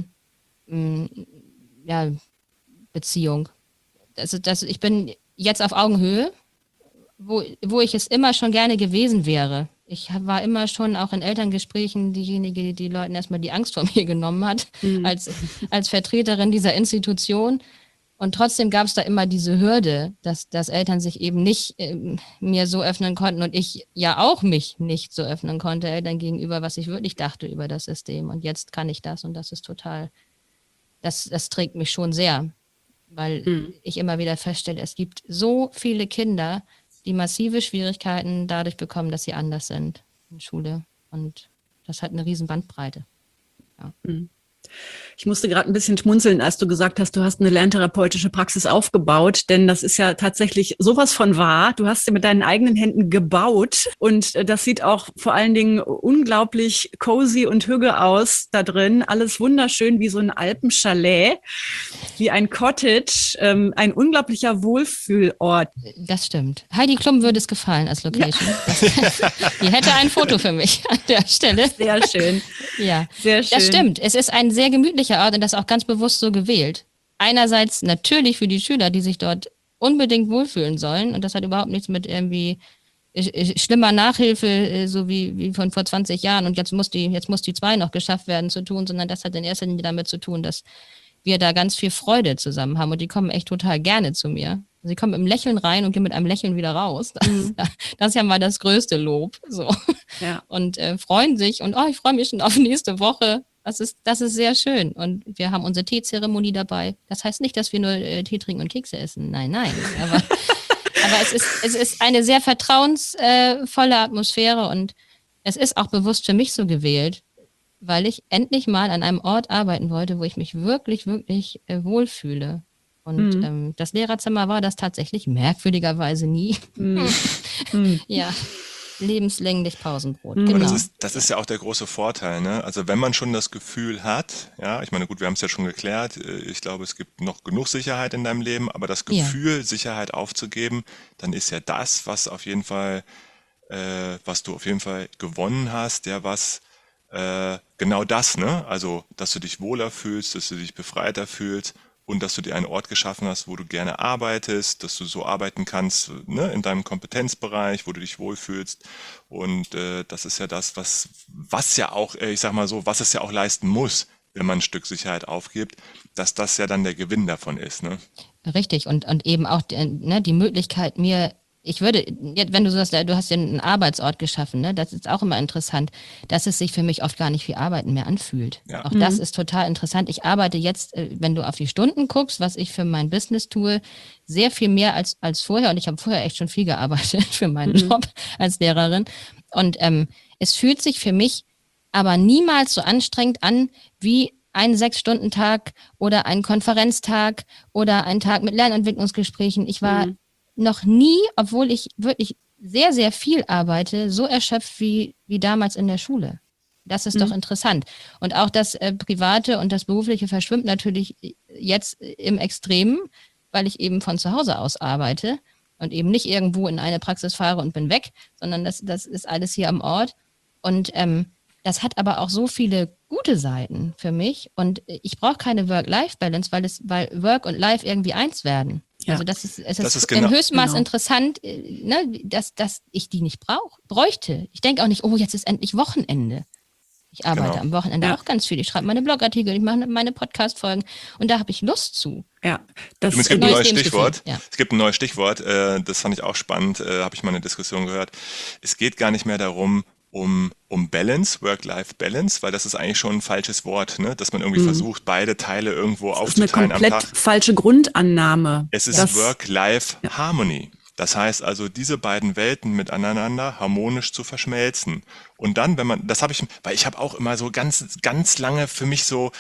Elternbeziehung. Ich bin jetzt auf Augenhöhe, wo ich es immer schon gerne gewesen wäre. Ich war immer schon auch in Elterngesprächen diejenige, die Leuten erstmal die Angst vor mir genommen hat, als Vertreterin dieser Institution. Und trotzdem gab es da immer diese Hürde, dass Eltern sich eben nicht mir so öffnen konnten und ich ja auch mich nicht so öffnen konnte, Eltern gegenüber, was ich wirklich dachte über das System. Und jetzt kann ich das und das ist das trägt mich schon sehr, weil ich immer wieder feststelle, es gibt so viele Kinder, die massive Schwierigkeiten dadurch bekommen, dass sie anders sind in Schule. Und das hat eine riesen Bandbreite. Ja. Ich musste gerade ein bisschen schmunzeln, als du gesagt hast, du hast eine lerntherapeutische Praxis aufgebaut, denn das ist ja tatsächlich sowas von wahr. Du hast sie mit deinen eigenen Händen gebaut und das sieht auch vor allen Dingen unglaublich cozy und hüge aus da drin. Alles wunderschön wie so ein Alpenchalet, wie ein Cottage, ein unglaublicher Wohlfühlort. Das stimmt. Heidi Klum würde es gefallen als Location. Ja. Die hätte ein Foto für mich an der Stelle. Sehr schön. Ja, sehr schön. Das stimmt. Es ist ein sehr gemütlicher Ort und das auch ganz bewusst so gewählt. Einerseits natürlich für die Schüler, die sich dort unbedingt wohlfühlen sollen und das hat überhaupt nichts mit irgendwie schlimmer Nachhilfe, so wie von vor 20 Jahren und jetzt muss die 2 noch geschafft werden zu tun, sondern das hat in erster Linie damit zu tun, dass wir da ganz viel Freude zusammen haben und die kommen echt total gerne zu mir. Sie kommen mit einem Lächeln rein und gehen mit einem Lächeln wieder raus. Das ist ja mal das größte Lob. So. Ja. Und freuen sich und ich freue mich schon auf nächste Woche. Das ist sehr schön. Und wir haben unsere Teezeremonie dabei. Das heißt nicht, dass wir nur Tee trinken und Kekse essen. Nein. Aber es ist eine sehr vertrauensvolle Atmosphäre und es ist auch bewusst für mich so gewählt, weil ich endlich mal an einem Ort arbeiten wollte, wo ich mich wirklich, wirklich wohlfühle. Und das Lehrerzimmer war das tatsächlich merkwürdigerweise nie. Ja, lebenslänglich Pausenbrot. Aber Genau. das ist ja auch der große Vorteil, ne? Also wenn man schon das Gefühl hat, ja, ich meine, gut, wir haben es ja schon geklärt, ich glaube, es gibt noch genug Sicherheit in deinem Leben, aber das Gefühl, Sicherheit aufzugeben, dann ist ja das, was auf jeden Fall, was du auf jeden Fall gewonnen hast, genau das, ne? Also, dass du dich wohler fühlst, dass du dich befreiter fühlst und dass du dir einen Ort geschaffen hast, wo du gerne arbeitest, dass du so arbeiten kannst, ne, in deinem Kompetenzbereich, wo du dich wohlfühlst. Und das ist ja das, was ja auch, ich sag mal so, was es ja auch leisten muss, wenn man ein Stück Sicherheit aufgibt, dass das ja dann der Gewinn davon ist, ne? Richtig. Und eben auch die Möglichkeit, wenn du sagst, du hast ja einen Arbeitsort geschaffen, ne? Das ist auch immer interessant, dass es sich für mich oft gar nicht wie Arbeiten mehr anfühlt. Ja. Auch das ist total interessant. Ich arbeite jetzt, wenn du auf die Stunden guckst, was ich für mein Business tue, sehr viel mehr als vorher. Und ich habe vorher echt schon viel gearbeitet für meinen Job als Lehrerin. Und es fühlt sich für mich aber niemals so anstrengend an wie ein 6-Stunden-Tag oder ein Konferenztag oder ein Tag mit Lernentwicklungsgesprächen. Ich war noch nie, obwohl ich wirklich sehr, sehr viel arbeite, so erschöpft wie damals in der Schule. Das ist doch interessant. Und auch das Private und das Berufliche verschwimmt natürlich jetzt im Extremen, weil ich eben von zu Hause aus arbeite und eben nicht irgendwo in eine Praxis fahre und bin weg, sondern das ist alles hier am Ort. Und das hat aber auch so viele gute Seiten für mich. Und ich brauche keine Work-Life-Balance, weil Work und Life irgendwie eins werden. Ja. Also es ist genau, im Höchstmaß interessant, ne, dass ich die nicht bräuchte. Ich denke auch nicht, jetzt ist endlich Wochenende. Ich arbeite am Wochenende auch ganz viel. Ich schreibe meine Blogartikel, ich mache meine Podcast-Folgen und da habe ich Lust zu. Ja, es gibt ein neues Stichwort. Ja. Es gibt ein neues Stichwort, das fand ich auch spannend, habe ich mal eine Diskussion gehört. Es geht gar nicht mehr darum, um Balance, Work-Life-Balance, weil das ist eigentlich schon ein falsches Wort, ne? Dass man irgendwie versucht, beide Teile irgendwo aufzuteilen am Tag. Das ist eine komplett falsche Grundannahme. Es ist Work-Life-Harmony. Das heißt also, diese beiden Welten miteinander harmonisch zu verschmelzen. Und dann, weil ich habe auch immer so ganz, ganz lange für mich so,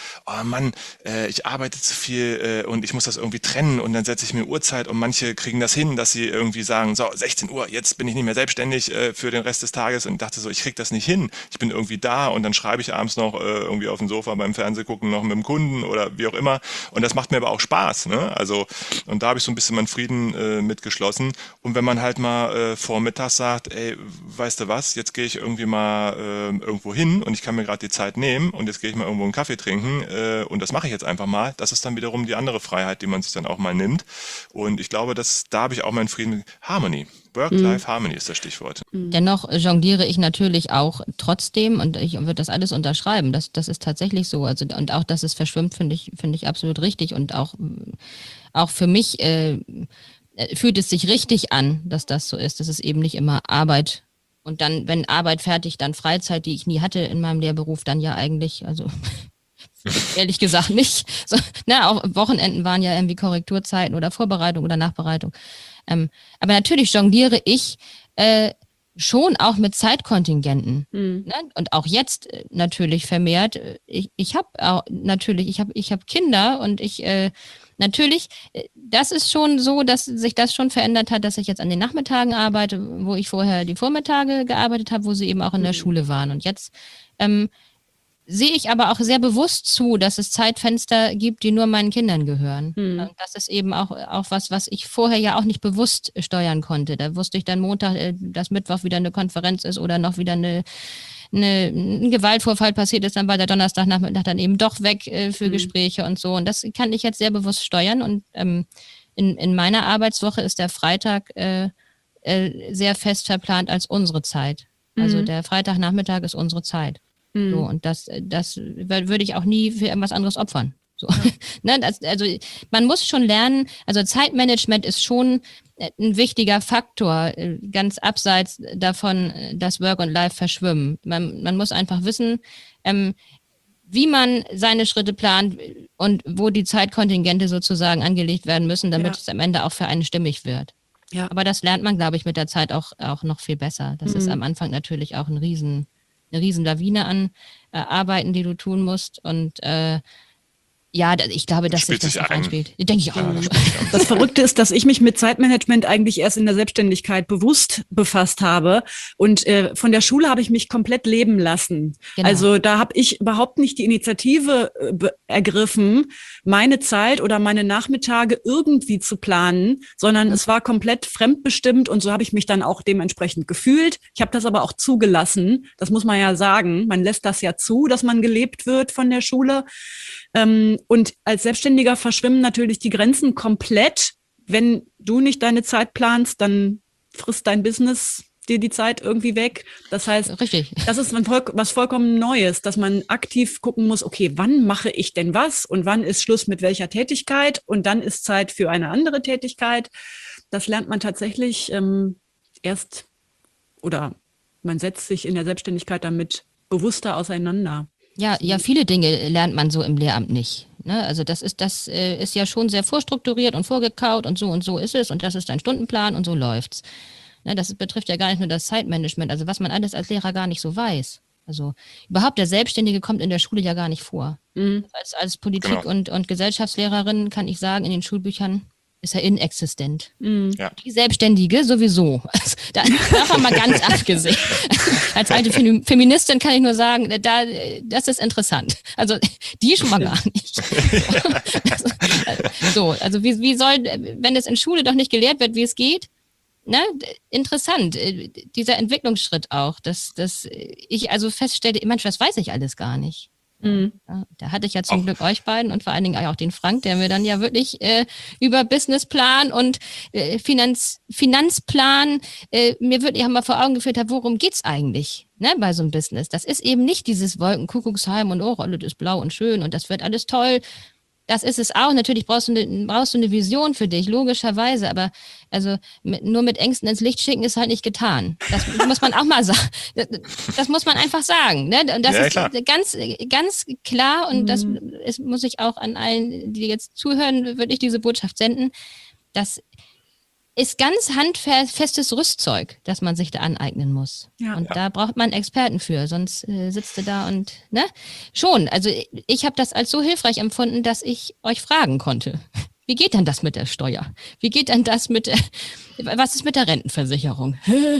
ich arbeite zu viel und ich muss das irgendwie trennen und dann setze ich mir Uhrzeit und manche kriegen das hin, dass sie irgendwie sagen, so 16 Uhr, jetzt bin ich nicht mehr selbstständig für den Rest des Tages und dachte so, ich krieg das nicht hin. Ich bin irgendwie da und dann schreibe ich abends noch irgendwie auf dem Sofa beim Fernsehen gucken noch mit dem Kunden oder wie auch immer und das macht mir aber auch Spaß, ne? Also, und da habe ich so ein bisschen meinen Frieden mitgeschlossen und wenn man halt mal vormittags sagt, ey, weißt du was, jetzt gehe ich irgendwie mal irgendwo hin und ich kann mir gerade die Zeit nehmen und jetzt gehe ich mal irgendwo einen Kaffee trinken und das mache ich jetzt einfach mal. Das ist dann wiederum die andere Freiheit, die man sich dann auch mal nimmt. Und ich glaube, da habe ich auch meinen Frieden. Harmony. Work-Life-Harmony ist das Stichwort. Dennoch jongliere ich natürlich auch trotzdem und ich würde das alles unterschreiben. Das ist tatsächlich so. Also, und auch, dass es verschwimmt, finde ich absolut richtig. Und auch für mich fühlt es sich richtig an, dass das so ist. Das ist eben nicht immer Arbeit. Und dann, wenn Arbeit fertig, dann Freizeit, die ich nie hatte in meinem Lehrberuf, dann ja eigentlich, also ehrlich gesagt nicht. So, auch Wochenenden waren ja irgendwie Korrekturzeiten oder Vorbereitung oder Nachbereitung. Aber natürlich jongliere ich schon auch mit Zeitkontingenten. Ne? Und auch jetzt natürlich vermehrt. Ich habe Kinder und natürlich, das ist schon so, dass sich das schon verändert hat, dass ich jetzt an den Nachmittagen arbeite, wo ich vorher die Vormittage gearbeitet habe, wo sie eben auch in der Schule waren. Und jetzt sehe ich aber auch sehr bewusst zu, dass es Zeitfenster gibt, die nur meinen Kindern gehören. Und das ist eben auch was ich vorher ja auch nicht bewusst steuern konnte. Da wusste ich dann Montag, dass Mittwoch wieder eine Konferenz ist oder noch wieder ein Gewaltvorfall passiert ist, dann war der Donnerstagnachmittag dann eben doch weg für Gespräche und so. Und das kann ich jetzt sehr bewusst steuern. Und in meiner Arbeitswoche ist der Freitag sehr fest verplant als unsere Zeit. Also der Freitagnachmittag ist unsere Zeit. So, und das würde ich auch nie für irgendwas anderes opfern. So. Ne, also man muss schon lernen, also Zeitmanagement ist schon ein wichtiger Faktor, ganz abseits davon, dass Work und Life verschwimmen. Man muss einfach wissen, wie man seine Schritte plant und wo die Zeitkontingente sozusagen angelegt werden müssen, damit es am Ende auch für einen stimmig wird. Ja. Aber das lernt man, glaube ich, mit der Zeit auch noch viel besser. Das ist am Anfang natürlich auch eine riesen Lawine an Arbeiten, die du tun musst. Und ich glaube, dass sich das auch einspielt. Denke ich auch. Das Verrückte ist, dass ich mich mit Zeitmanagement eigentlich erst in der Selbstständigkeit bewusst befasst habe. Und von der Schule habe ich mich komplett leben lassen. Genau. Also da habe ich überhaupt nicht die Initiative ergriffen, meine Zeit oder meine Nachmittage irgendwie zu planen, sondern es war komplett fremdbestimmt und so habe ich mich dann auch dementsprechend gefühlt. Ich habe das aber auch zugelassen. Das muss man ja sagen. Man lässt das ja zu, dass man gelebt wird von der Schule. Und als Selbstständiger verschwimmen natürlich die Grenzen komplett. Wenn du nicht deine Zeit planst, dann frisst dein Business dir die Zeit irgendwie weg. Das heißt, richtig. Das ist was vollkommen Neues, dass man aktiv gucken muss, okay, wann mache ich denn was und wann ist Schluss mit welcher Tätigkeit und dann ist Zeit für eine andere Tätigkeit. Das lernt man tatsächlich erst oder man setzt sich in der Selbstständigkeit damit bewusster auseinander. Ja, viele Dinge lernt man so im Lehramt nicht. Ne? Also das ist ja schon sehr vorstrukturiert und vorgekaut und so ist es und das ist ein Stundenplan und so läuft's. Ne? Das betrifft ja gar nicht nur das Zeitmanagement, also was man alles als Lehrer gar nicht so weiß. Also überhaupt der Selbstständige kommt in der Schule ja gar nicht vor. Als Politik- und Gesellschaftslehrerin kann ich sagen, in den Schulbüchern ist er inexistent. Ja. Die Selbstständige sowieso. Also, davon mal ganz abgesehen. Als alte Feministin kann ich nur sagen, das ist interessant. Also die schon mal gar nicht. Also wie soll, wenn es in Schule doch nicht gelehrt wird, wie es geht, ne? Interessant, dieser Entwicklungsschritt auch, dass ich also feststellte, Mensch, das weiß ich alles gar nicht. Ja, da hatte ich ja zum Glück euch beiden und vor allen Dingen auch den Frank, der mir dann ja wirklich über Businessplan und Finanzplan mir wirklich mal vor Augen geführt hat, worum geht's eigentlich, ne, bei so einem Business. Das ist eben nicht dieses Wolkenkuckucksheim und alles ist blau und schön und das wird alles toll. Das ist es auch. Natürlich brauchst du eine Vision für dich, logischerweise. Aber also nur mit Ängsten ins Licht schicken ist halt nicht getan. Das muss man auch mal sagen. Das muss man einfach sagen. Ne? Und das ist ganz, ganz klar. Und das muss ich auch an allen, die jetzt zuhören, würde ich diese Botschaft senden. Das ist ganz handfestes Rüstzeug, das man sich da aneignen muss. Ja, und da braucht man Experten für, sonst sitzt du da und, ne? Schon, also ich habe das als so hilfreich empfunden, dass ich euch fragen konnte. Wie geht denn das mit der Steuer? Wie geht denn das was ist mit der Rentenversicherung?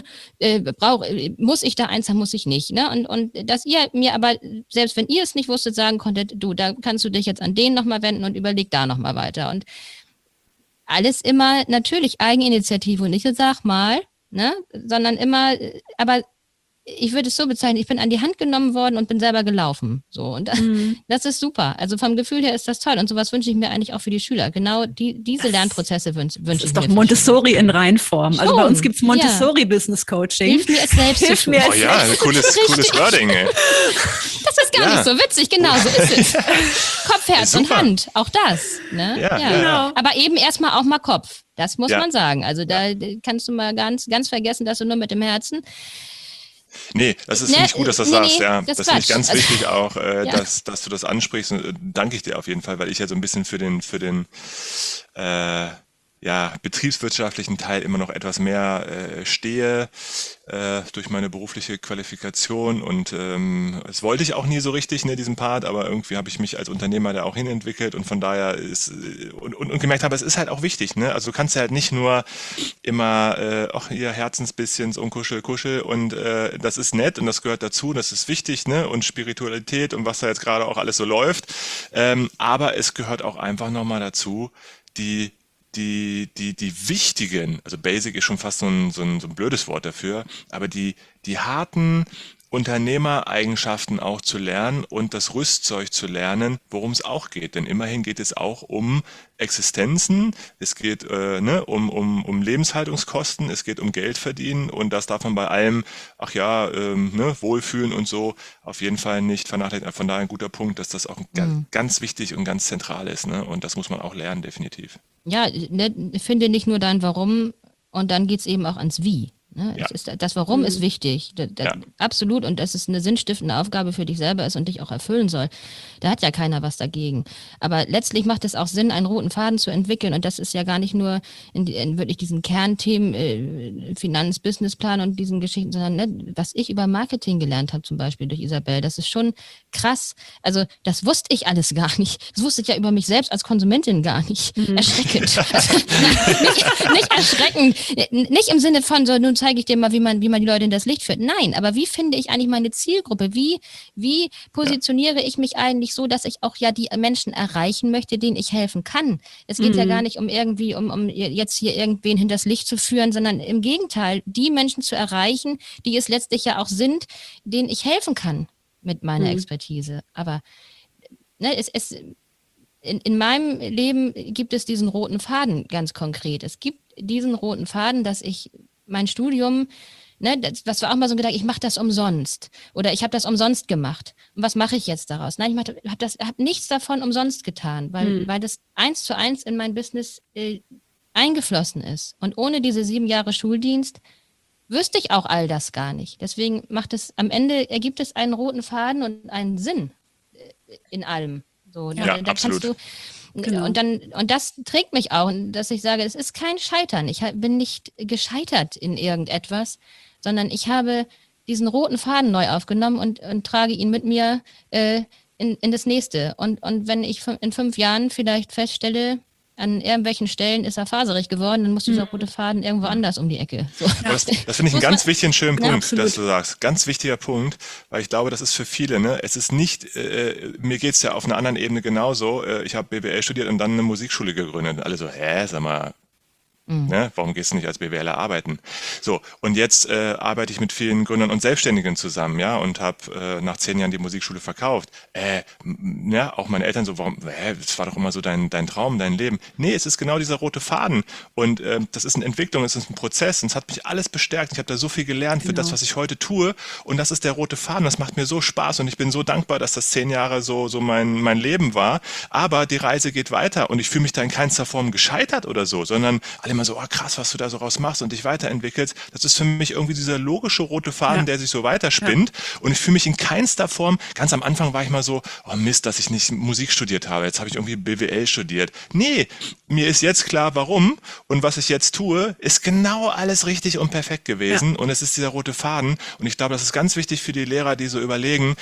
Muss ich da eins, muss ich nicht, ne? Und dass ihr mir aber, selbst wenn ihr es nicht wusstet, sagen konntet, du, da kannst du dich jetzt an den nochmal wenden und überleg da nochmal weiter. Und alles immer natürlich Eigeninitiative und nicht sag mal, ne, sondern immer, aber ich würde es so bezeichnen, ich bin an die Hand genommen worden und bin selber gelaufen. So, und das ist super. Also vom Gefühl her ist das toll. Und sowas wünsche ich mir eigentlich auch für die Schüler. Genau diese Lernprozesse wünsche ich mir. Das ist doch Montessori in Reinform. Also bei uns gibt es Montessori Business Coaching. Hilf mir es selbst zu tun. Oh ja, cooles Wording, ey. Das ist gar nicht so witzig, genau so ist es. Kopf, Herz und Hand, auch das. Ne? Ja. Genau. Aber eben erstmal auch mal Kopf. Das muss man sagen. Also da kannst du mal ganz, ganz vergessen, dass du nur mit dem Herzen. Nee, das ist finde ich gut, dass du das sagst. Ja, das finde ich ganz wichtig auch, dass du das ansprichst. Und danke ich dir auf jeden Fall, weil ich ja so ein bisschen für den betriebswirtschaftlichen Teil immer noch etwas mehr stehe durch meine berufliche Qualifikation und das wollte ich auch nie so richtig, ne, diesen Part, aber irgendwie habe ich mich als Unternehmer da auch hinentwickelt und von daher und gemerkt habe, es ist halt auch wichtig, ne, also du kannst ja halt nicht nur immer, ach hier Herzensbisschens und Kuschel und das ist nett und das gehört dazu, das ist wichtig, ne, und Spiritualität und was da jetzt gerade auch alles so läuft, aber es gehört auch einfach nochmal dazu, die wichtigen, also Basic ist schon fast so ein blödes Wort dafür, aber die harten Unternehmereigenschaften auch zu lernen und das Rüstzeug zu lernen, worum es auch geht. Denn immerhin geht es auch um Existenzen, es geht um Lebenshaltungskosten, es geht um Geld verdienen und das darf man bei allem, Wohlfühlen und so auf jeden Fall nicht vernachlässigen. Von daher ein guter Punkt, dass das auch ganz wichtig und ganz zentral ist, ne? Und das muss man auch lernen, definitiv. Ja, ne, finde nicht nur dein Warum und dann geht's eben auch ans Wie. Ne? Ja. Das Warum ist wichtig, absolut, und dass es eine sinnstiftende Aufgabe für dich selber ist und dich auch erfüllen soll. Da hat ja keiner was dagegen. Aber letztlich macht es auch Sinn, einen roten Faden zu entwickeln und das ist ja gar nicht nur in wirklich diesen Kernthemen Finanz, Businessplan und diesen Geschichten, sondern ne, was ich über Marketing gelernt habe zum Beispiel durch Isabel, das ist schon krass. Also das wusste ich alles gar nicht. Das wusste ich ja über mich selbst als Konsumentin gar nicht. Erschreckend. Also, nicht erschreckend. Nicht im Sinne von so, nun zeige ich dir mal, wie man die Leute in das Licht führt. Nein, aber wie finde ich eigentlich meine Zielgruppe? Wie positioniere ich mich eigentlich so, dass ich auch ja die Menschen erreichen möchte, denen ich helfen kann? Es geht ja gar nicht um irgendwie, um jetzt hier irgendwen hinters Licht zu führen, sondern im Gegenteil, die Menschen zu erreichen, die es letztlich ja auch sind, denen ich helfen kann mit meiner Expertise. Aber ne, in meinem Leben gibt es diesen roten Faden ganz konkret. Es gibt diesen roten Faden, dass ich mein Studium, ne, das war auch mal so ein Gedanke, ich mache das umsonst oder ich habe das umsonst gemacht. Und was mache ich jetzt daraus? Nein, ich habe nichts davon umsonst getan, weil das 1:1 in mein Business eingeflossen ist. Und ohne diese 7 Jahre Schuldienst wüsste ich auch all das gar nicht. Deswegen ergibt es einen roten Faden und einen Sinn in allem. So, Ja, da absolut. kannst du genau. Und das trägt mich auch, dass ich sage, es ist kein Scheitern. Ich bin nicht gescheitert in irgendetwas, sondern ich habe diesen roten Faden neu aufgenommen und trage ihn mit mir in das nächste. Und wenn ich in 5 Jahren vielleicht feststelle, an irgendwelchen Stellen ist er faserig geworden, dann muss dieser rote Faden irgendwo anders um die Ecke. So. Das finde ich einen ganz wichtigen, schönen Punkt, absolut. dass du sagst. Ganz wichtiger Punkt, weil ich glaube, das ist für viele, ne? Es ist nicht, mir geht's ja auf einer anderen Ebene genauso. Ich habe BWL studiert und dann eine Musikschule gegründet. Und alle so, sag mal, ne? Warum gehst du nicht als BWLer arbeiten? So, und jetzt arbeite ich mit vielen Gründern und Selbstständigen zusammen, ja, und habe nach 10 Jahren die Musikschule verkauft. Ja, auch meine Eltern so, warum, das war doch immer so dein Traum, dein Leben. Nee, es ist genau dieser rote Faden. Und das ist eine Entwicklung, es ist ein Prozess und es hat mich alles bestärkt. Ich habe da so viel gelernt für das, was ich heute tue. Und das ist der rote Faden. Das macht mir so Spaß und ich bin so dankbar, dass das 10 Jahre so mein Leben war. Aber die Reise geht weiter und ich fühle mich da in keinster Form gescheitert oder so, sondern alle immer so, oh krass, was du da so raus machst und dich weiterentwickelst. Das ist für mich irgendwie dieser logische rote Faden, der sich so weiterspinnt. Und ich fühle mich in keinster Form, ganz am Anfang war ich mal so, oh Mist, dass ich nicht Musik studiert habe. Jetzt habe ich irgendwie BWL studiert. Nee, mir ist jetzt klar, warum. Und was ich jetzt tue, ist genau alles richtig und perfekt gewesen. Und es ist dieser rote Faden. Und ich glaube, das ist ganz wichtig für die Lehrer, die so überlegen,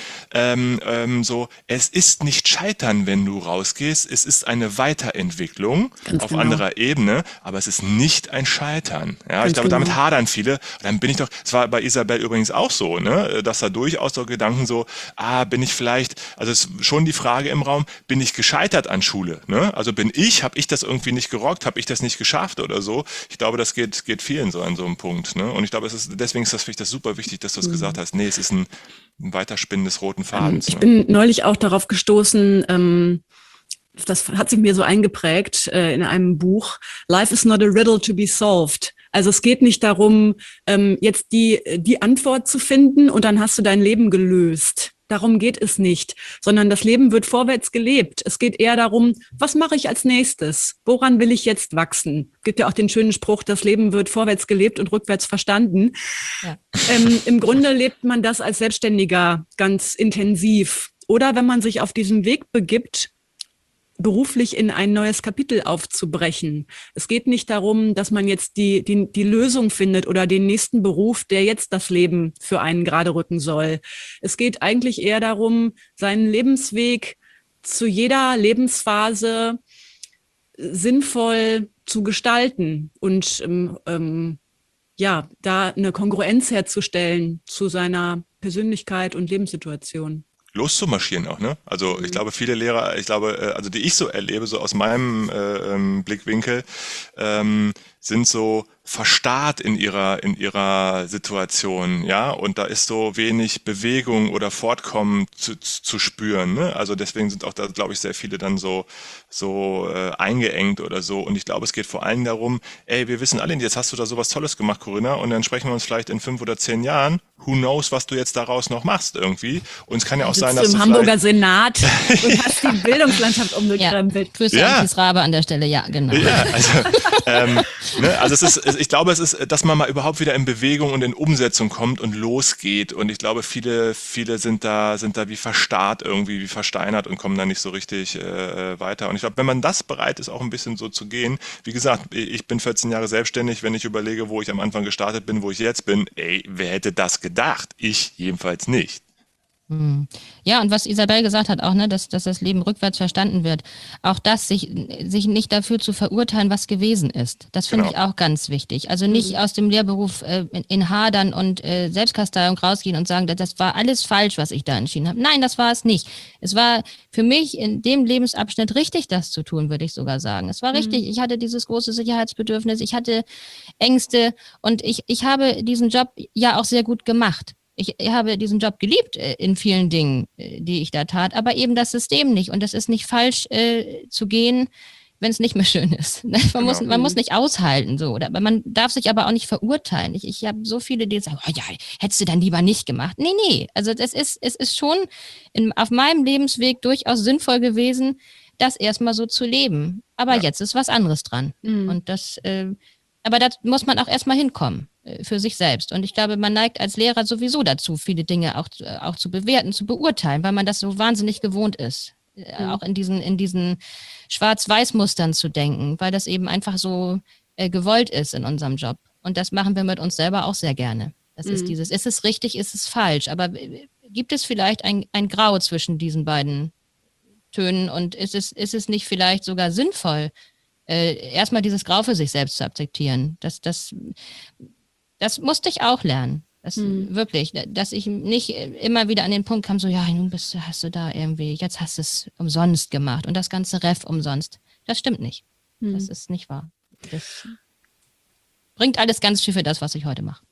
es ist nicht Scheitern, wenn du rausgehst. Es ist eine Weiterentwicklung Ganz auf genau. anderer Ebene, aber es ist nicht ein Scheitern. Ja, Ganz ich glaube, genau. damit hadern viele. Und dann bin ich doch, es war bei Isabel übrigens auch so, ne, dass da durchaus so Gedanken so, bin ich vielleicht, also es ist schon die Frage im Raum, bin ich gescheitert an Schule, ne? Also habe ich das irgendwie nicht gerockt, habe ich das nicht geschafft oder so? Ich glaube, das geht vielen so an so einem Punkt, ne? Und ich glaube, deswegen ist das finde ich das super wichtig, dass du es gesagt hast. Nee, es ist ein Weiterspinnen des roten Fadens. Ich bin neulich auch darauf gestoßen, das hat sich mir so eingeprägt in einem Buch, Life is not a riddle to be solved. Also es geht nicht darum, jetzt die Antwort zu finden und dann hast du dein Leben gelöst. Darum geht es nicht, sondern das Leben wird vorwärts gelebt. Es geht eher darum, was mache ich als nächstes? Woran will ich jetzt wachsen? Es gibt ja auch den schönen Spruch, das Leben wird vorwärts gelebt und rückwärts verstanden. Ja. Im Grunde lebt man das als Selbstständiger ganz intensiv. Oder wenn man sich auf diesen Weg begibt, beruflich in ein neues Kapitel aufzubrechen. Es geht nicht darum, dass man jetzt die Lösung findet oder den nächsten Beruf, der jetzt das Leben für einen gerade rücken soll. Es geht eigentlich eher darum, seinen Lebensweg zu jeder Lebensphase sinnvoll zu gestalten und da eine Kongruenz herzustellen zu seiner Persönlichkeit und Lebenssituation. Loszumarschieren auch, ne? Also ich glaube, viele Lehrer, also die ich so erlebe, so aus meinem Blickwinkel, sind so verstarrt in ihrer Situation, ja, und da ist so wenig Bewegung oder Fortkommen zu spüren, ne? Also deswegen sind auch da, glaube ich, sehr viele dann so eingeengt oder so. Und ich glaube, es geht vor allem darum, ey, wir wissen alle, jetzt hast du da sowas Tolles gemacht, Corinna, und dann sprechen wir uns vielleicht in 5 oder 10 Jahren. Who knows, was du jetzt daraus noch machst irgendwie? Und es kann ja auch sein, dass du im Hamburger Senat und hast die Bildungslandschaft umgekrempelt. Grüße an Thies Rabe an der Stelle, ja, genau. Ja, also ich glaube, es ist, dass man mal überhaupt wieder in Bewegung und in Umsetzung kommt und losgeht. Und ich glaube, viele sind da wie verstarrt irgendwie, wie versteinert und kommen da nicht so richtig weiter. Und ich glaube, wenn man das bereit ist, auch ein bisschen so zu gehen, wie gesagt, ich bin 14 Jahre selbstständig, wenn ich überlege, wo ich am Anfang gestartet bin, wo ich jetzt bin, ey, wer hätte das gedacht? Ich jedenfalls nicht. Ja, und was Isabel gesagt hat auch, ne, dass das Leben rückwärts verstanden wird. Auch das, sich nicht dafür zu verurteilen, was gewesen ist. Das finde ich auch ganz wichtig. Also nicht aus dem Lehrberuf in Hadern und Selbstkasteiung rausgehen und sagen, das war alles falsch, was ich da entschieden habe. Nein, das war es nicht. Es war für mich in dem Lebensabschnitt richtig, das zu tun, würde ich sogar sagen. Es war richtig. Ich hatte dieses große Sicherheitsbedürfnis. Ich hatte Ängste und ich habe diesen Job ja auch sehr gut gemacht. Ich habe diesen Job geliebt in vielen Dingen, die ich da tat, aber eben das System nicht. Und es ist nicht falsch zu gehen, wenn es nicht mehr schön ist. Man muss nicht aushalten, so. Aber man darf sich aber auch nicht verurteilen. Ich habe so viele, die sagen, oh ja, hättest du dann lieber nicht gemacht. Nee. Also es ist schon auf meinem Lebensweg durchaus sinnvoll gewesen, das erstmal so zu leben. Aber jetzt ist was anderes dran. Und aber da muss man auch erstmal hinkommen für sich selbst. Und ich glaube, man neigt als Lehrer sowieso dazu, viele Dinge auch zu bewerten, zu beurteilen, weil man das so wahnsinnig gewohnt ist. Auch in diesen Schwarz-Weiß-Mustern zu denken, weil das eben einfach so gewollt ist in unserem Job. Und das machen wir mit uns selber auch sehr gerne. Das ist ist es richtig, ist es falsch? Aber gibt es vielleicht ein Grau zwischen diesen beiden Tönen und ist es nicht vielleicht sogar sinnvoll, erstmal dieses Grau für sich selbst zu akzeptieren? Das musste ich auch lernen. Wirklich, dass ich nicht immer wieder an den Punkt kam, so, ja, nun hast du da irgendwie, jetzt hast du es umsonst gemacht und das ganze Ref umsonst. Das stimmt nicht. Das ist nicht wahr. Das bringt alles ganz viel für das, was ich heute mache.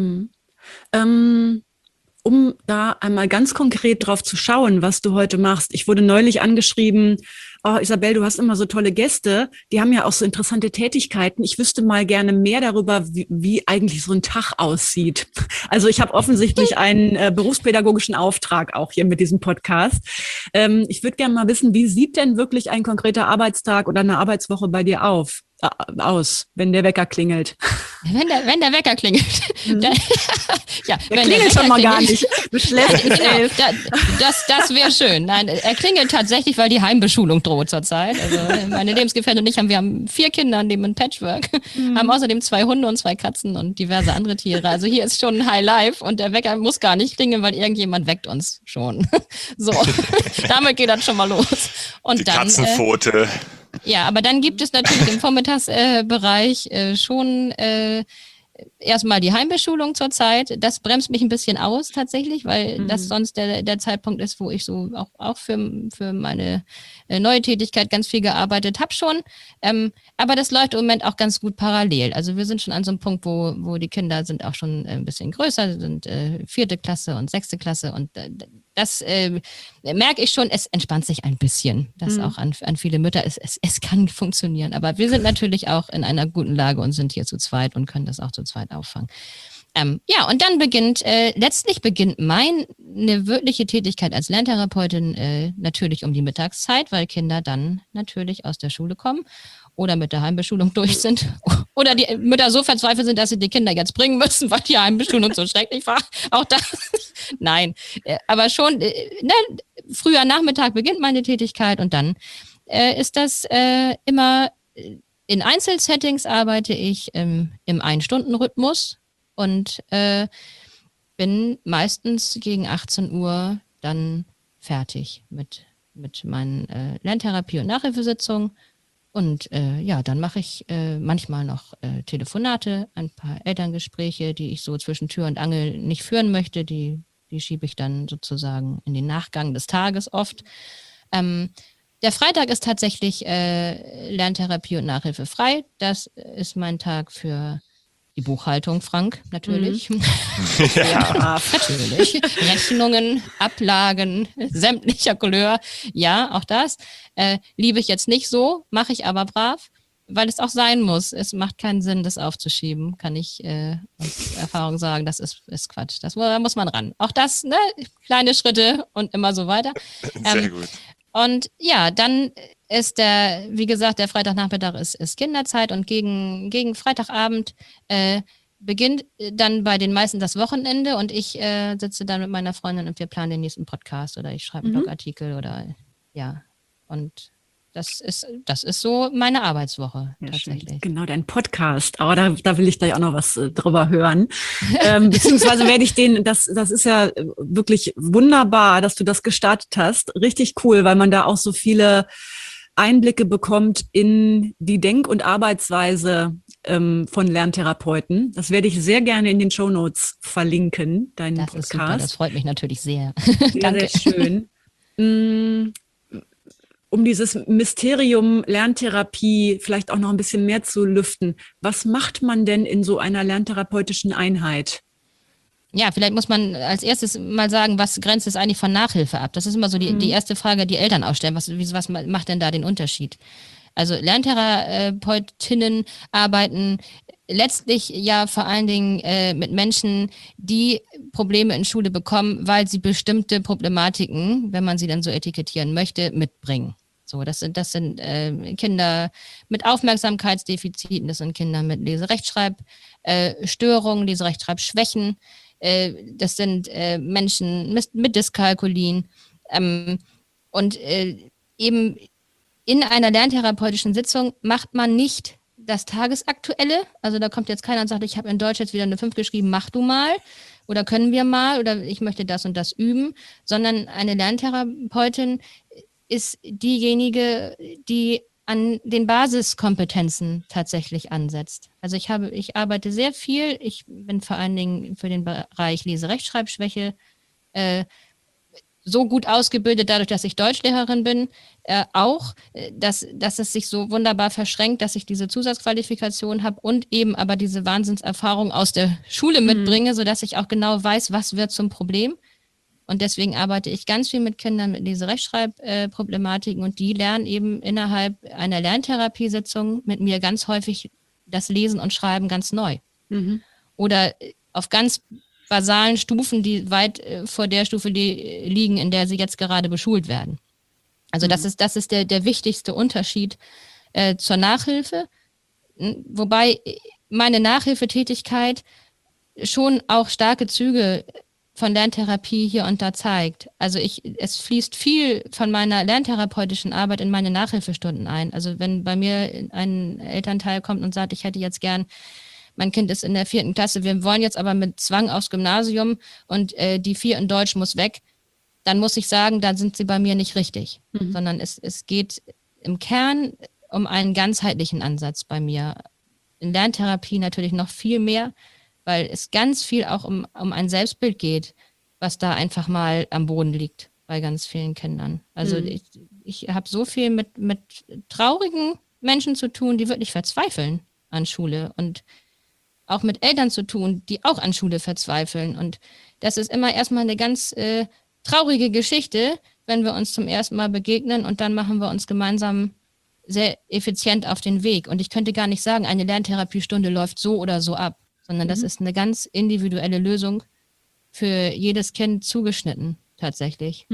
Um da einmal ganz konkret drauf zu schauen, was du heute machst. Ich wurde neulich angeschrieben, oh Isabel, du hast immer so tolle Gäste, die haben ja auch so interessante Tätigkeiten. Ich wüsste mal gerne mehr darüber, wie eigentlich so ein Tag aussieht. Also ich habe offensichtlich einen berufspädagogischen Auftrag auch hier mit diesem Podcast. Ich würde gerne mal wissen, wie sieht denn wirklich ein konkreter Arbeitstag oder eine Arbeitswoche bei dir aus, wenn der Wecker klingelt? Wenn der Wecker klingelt. Der klingelt schon mal gar nicht. Du schläfst bis 11. Das wäre schön. Nein, er klingelt tatsächlich, weil die Heimbeschulung droht zurzeit. Also meine Lebensgefährtin und ich haben 4 Kinder, leben in Patchwork, haben außerdem 2 Hunde und 2 Katzen und diverse andere Tiere. Also hier ist schon High Life und der Wecker muss gar nicht klingeln, weil irgendjemand weckt uns schon. So, damit geht das schon mal los. Und die dann, Katzenpfote. Ja, aber dann gibt es natürlich im Vormittagsbereich schon erstmal die Heimbeschulung zurzeit. Das bremst mich ein bisschen aus tatsächlich, weil das sonst der Zeitpunkt ist, wo ich so auch für meine neue Tätigkeit ganz viel gearbeitet habe schon. Aber das läuft im Moment auch ganz gut parallel. Also wir sind schon an so einem Punkt, wo die Kinder sind auch schon ein bisschen größer, sind 4. Klasse und 6. Klasse und das merke ich schon, es entspannt sich ein bisschen. Das auch an viele Mütter, es kann funktionieren. Aber wir sind natürlich auch in einer guten Lage und sind hier zu zweit und können das auch zu zweit auffangen. Ja, und dann letztlich beginnt meine wirkliche Tätigkeit als Lerntherapeutin natürlich um die Mittagszeit, weil Kinder dann natürlich aus der Schule kommen oder mit der Heimbeschulung durch sind oder die Mütter so verzweifelt sind, dass sie die Kinder jetzt bringen müssen, weil die Heimbeschulung so schrecklich war. Auch das, nein, aber schon früher Nachmittag beginnt meine Tätigkeit und dann ist das immer, in Einzelsettings arbeite ich im 1-Stunden-Rhythmus und bin meistens gegen 18 Uhr dann fertig mit meinen Lerntherapie- und Nachhilfesitzungen. Und dann mache ich manchmal noch Telefonate, ein paar Elterngespräche, die ich so zwischen Tür und Angel nicht führen möchte. Die schiebe ich dann sozusagen in den Nachgang des Tages oft. Der Freitag ist tatsächlich Lerntherapie und Nachhilfe frei. Das ist mein Tag für die Buchhaltung, Frank, natürlich. Ja, natürlich. Rechnungen, Ablagen, sämtlicher Couleur. Ja, auch das. Liebe ich jetzt nicht so, mache ich aber brav, weil es auch sein muss. Es macht keinen Sinn, das aufzuschieben, kann ich aus Erfahrung sagen. Das ist Quatsch. Da muss man ran. Auch das, ne? Kleine Schritte und immer so weiter. Sehr gut. Und ja, dann ist wie gesagt, der Freitagnachmittag ist Kinderzeit und gegen Freitagabend beginnt dann bei den meisten das Wochenende und ich sitze dann mit meiner Freundin und wir planen den nächsten Podcast oder ich schreibe einen Blogartikel oder ja. Und das ist so meine Arbeitswoche tatsächlich. Schön. Genau, dein Podcast. Aber da will ich gleich auch noch was drüber hören. Beziehungsweise werde ich das ist ja wirklich wunderbar, dass du das gestartet hast. Richtig cool, weil man da auch so viele Einblicke bekommt in die Denk- und Arbeitsweise von Lerntherapeuten. Das werde ich sehr gerne in den Shownotes verlinken, deinen Das Podcast. ist super, das freut mich natürlich sehr. Danke. Sehr schön. Um dieses Mysterium Lerntherapie vielleicht auch noch ein bisschen mehr zu lüften. Was macht man denn in so einer lerntherapeutischen Einheit? Ja, vielleicht muss man als erstes mal sagen, was grenzt es eigentlich von Nachhilfe ab? Das ist immer so die erste Frage, die Eltern auch stellen. Was macht denn da den Unterschied? Also Lerntherapeutinnen arbeiten letztlich ja vor allen Dingen mit Menschen, die Probleme in Schule bekommen, weil sie bestimmte Problematiken, wenn man sie dann so etikettieren möchte, mitbringen. So, das sind Kinder mit Aufmerksamkeitsdefiziten, das sind Kinder mit Leserechtschreibstörungen, Leserechtschreibschwächen, das sind Menschen mit Dyskalkulien und eben in einer lerntherapeutischen Sitzung macht man nicht das Tagesaktuelle, also da kommt jetzt keiner und sagt, ich habe in Deutsch jetzt wieder eine 5 geschrieben, mach du mal oder können wir mal oder ich möchte das und das üben, sondern eine Lerntherapeutin ist diejenige, die an den Basiskompetenzen tatsächlich ansetzt. Also ich arbeite sehr viel, ich bin vor allen Dingen für den Bereich Leserechtschreibschwäche so gut ausgebildet, dadurch, dass ich Deutschlehrerin bin, dass es sich so wunderbar verschränkt, dass ich diese Zusatzqualifikation habe und eben aber diese Wahnsinnserfahrung aus der Schule mitbringe, sodass ich auch genau weiß, was wird zum Problem. Und deswegen arbeite ich ganz viel mit Kindern mit Leserechtschreibproblematiken und die lernen eben innerhalb einer Lerntherapiesitzung mit mir ganz häufig das Lesen und Schreiben ganz neu. Oder auf ganz basalen Stufen, die weit vor der Stufe liegen, in der sie jetzt gerade beschult werden. Also das ist der wichtigste Unterschied zur Nachhilfe, wobei meine Nachhilfetätigkeit schon auch starke Züge von Lerntherapie hier und da zeigt. Also es fließt viel von meiner lerntherapeutischen Arbeit in meine Nachhilfestunden ein. Also wenn bei mir ein Elternteil kommt und sagt, ich hätte jetzt gern, mein Kind ist in der 4. Klasse, wir wollen jetzt aber mit Zwang aufs Gymnasium und die 4 in Deutsch muss weg, dann muss ich sagen, da sind sie bei mir nicht richtig. Sondern es geht im Kern um einen ganzheitlichen Ansatz bei mir. In Lerntherapie natürlich noch viel mehr, weil es ganz viel auch um ein Selbstbild geht, was da einfach mal am Boden liegt bei ganz vielen Kindern. Also ich habe so viel mit traurigen Menschen zu tun, die wirklich verzweifeln an Schule und auch mit Eltern zu tun, die auch an Schule verzweifeln. Und das ist immer erstmal eine ganz traurige Geschichte, wenn wir uns zum ersten Mal begegnen und dann machen wir uns gemeinsam sehr effizient auf den Weg. Und ich könnte gar nicht sagen, eine Lerntherapiestunde läuft so oder so ab, sondern das ist eine ganz individuelle Lösung für jedes Kind zugeschnitten, tatsächlich.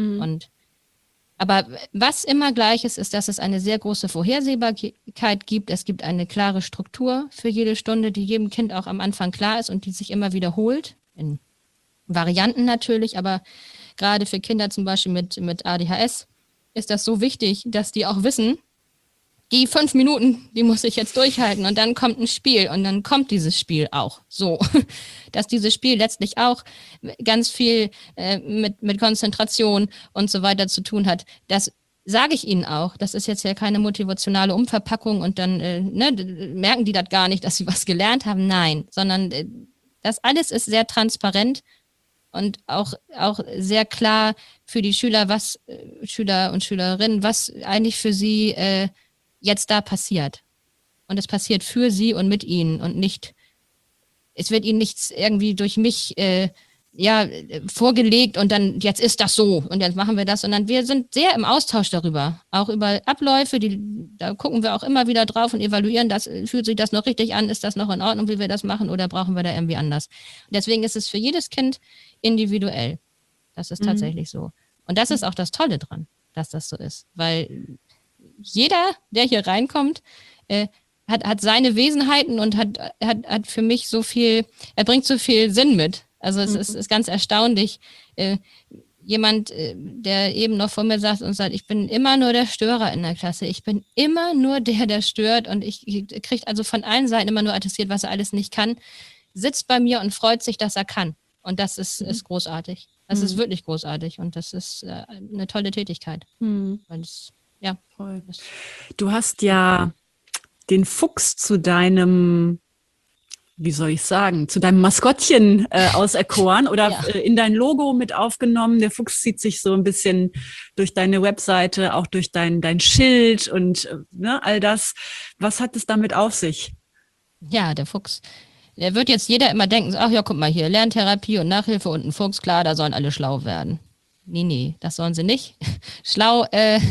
Aber was immer gleich ist, dass es eine sehr große Vorhersehbarkeit gibt. Es gibt eine klare Struktur für jede Stunde, die jedem Kind auch am Anfang klar ist und die sich immer wiederholt. In Varianten natürlich, aber gerade für Kinder zum Beispiel mit ADHS ist das so wichtig, dass die auch wissen, die 5 Minuten, die muss ich jetzt durchhalten und dann kommt ein Spiel und dann kommt dieses Spiel auch so, dass dieses Spiel letztlich auch ganz viel mit Konzentration und so weiter zu tun hat. Das sage ich ihnen auch. Das ist jetzt ja keine motivationale Umverpackung und dann merken die das gar nicht, dass sie was gelernt haben. Nein, sondern das alles ist sehr transparent und auch sehr klar für die Schüler, Schüler und Schülerinnen, was eigentlich für sie jetzt da passiert. Und es passiert für sie und mit ihnen und nicht, es wird ihnen nichts irgendwie durch mich vorgelegt und dann, jetzt ist das so und jetzt machen wir das, sondern wir sind sehr im Austausch darüber, auch über Abläufe, da gucken wir auch immer wieder drauf und evaluieren das, fühlt sich das noch richtig an, ist das noch in Ordnung, wie wir das machen oder brauchen wir da irgendwie anders. Und deswegen ist es für jedes Kind individuell. Das ist tatsächlich so. Und das ist auch das Tolle dran, dass das so ist, weil jeder, der hier reinkommt, hat seine Wesenheiten und hat für mich so viel, er bringt so viel Sinn mit. Also es ist ganz erstaunlich. Jemand, der eben noch vor mir saß und sagt, ich bin immer nur der Störer in der Klasse. Ich bin immer nur der stört und ich kriege also von allen Seiten immer nur attestiert, was er alles nicht kann, sitzt bei mir und freut sich, dass er kann. Und das ist großartig. Das ist wirklich großartig und das ist eine tolle Tätigkeit. Weil es, ja. Voll. Du hast ja den Fuchs zu deinem, wie soll ich sagen, zu deinem Maskottchen auserkoren oder in dein Logo mit aufgenommen. Der Fuchs zieht sich so ein bisschen durch deine Webseite, auch durch dein Schild und all das. Was hat es damit auf sich? Ja, der Fuchs. Der wird jetzt jeder immer denken, ach ja, guck mal hier, Lerntherapie und Nachhilfe und ein Fuchs, klar, da sollen alle schlau werden. Nee, das sollen sie nicht. Schlau,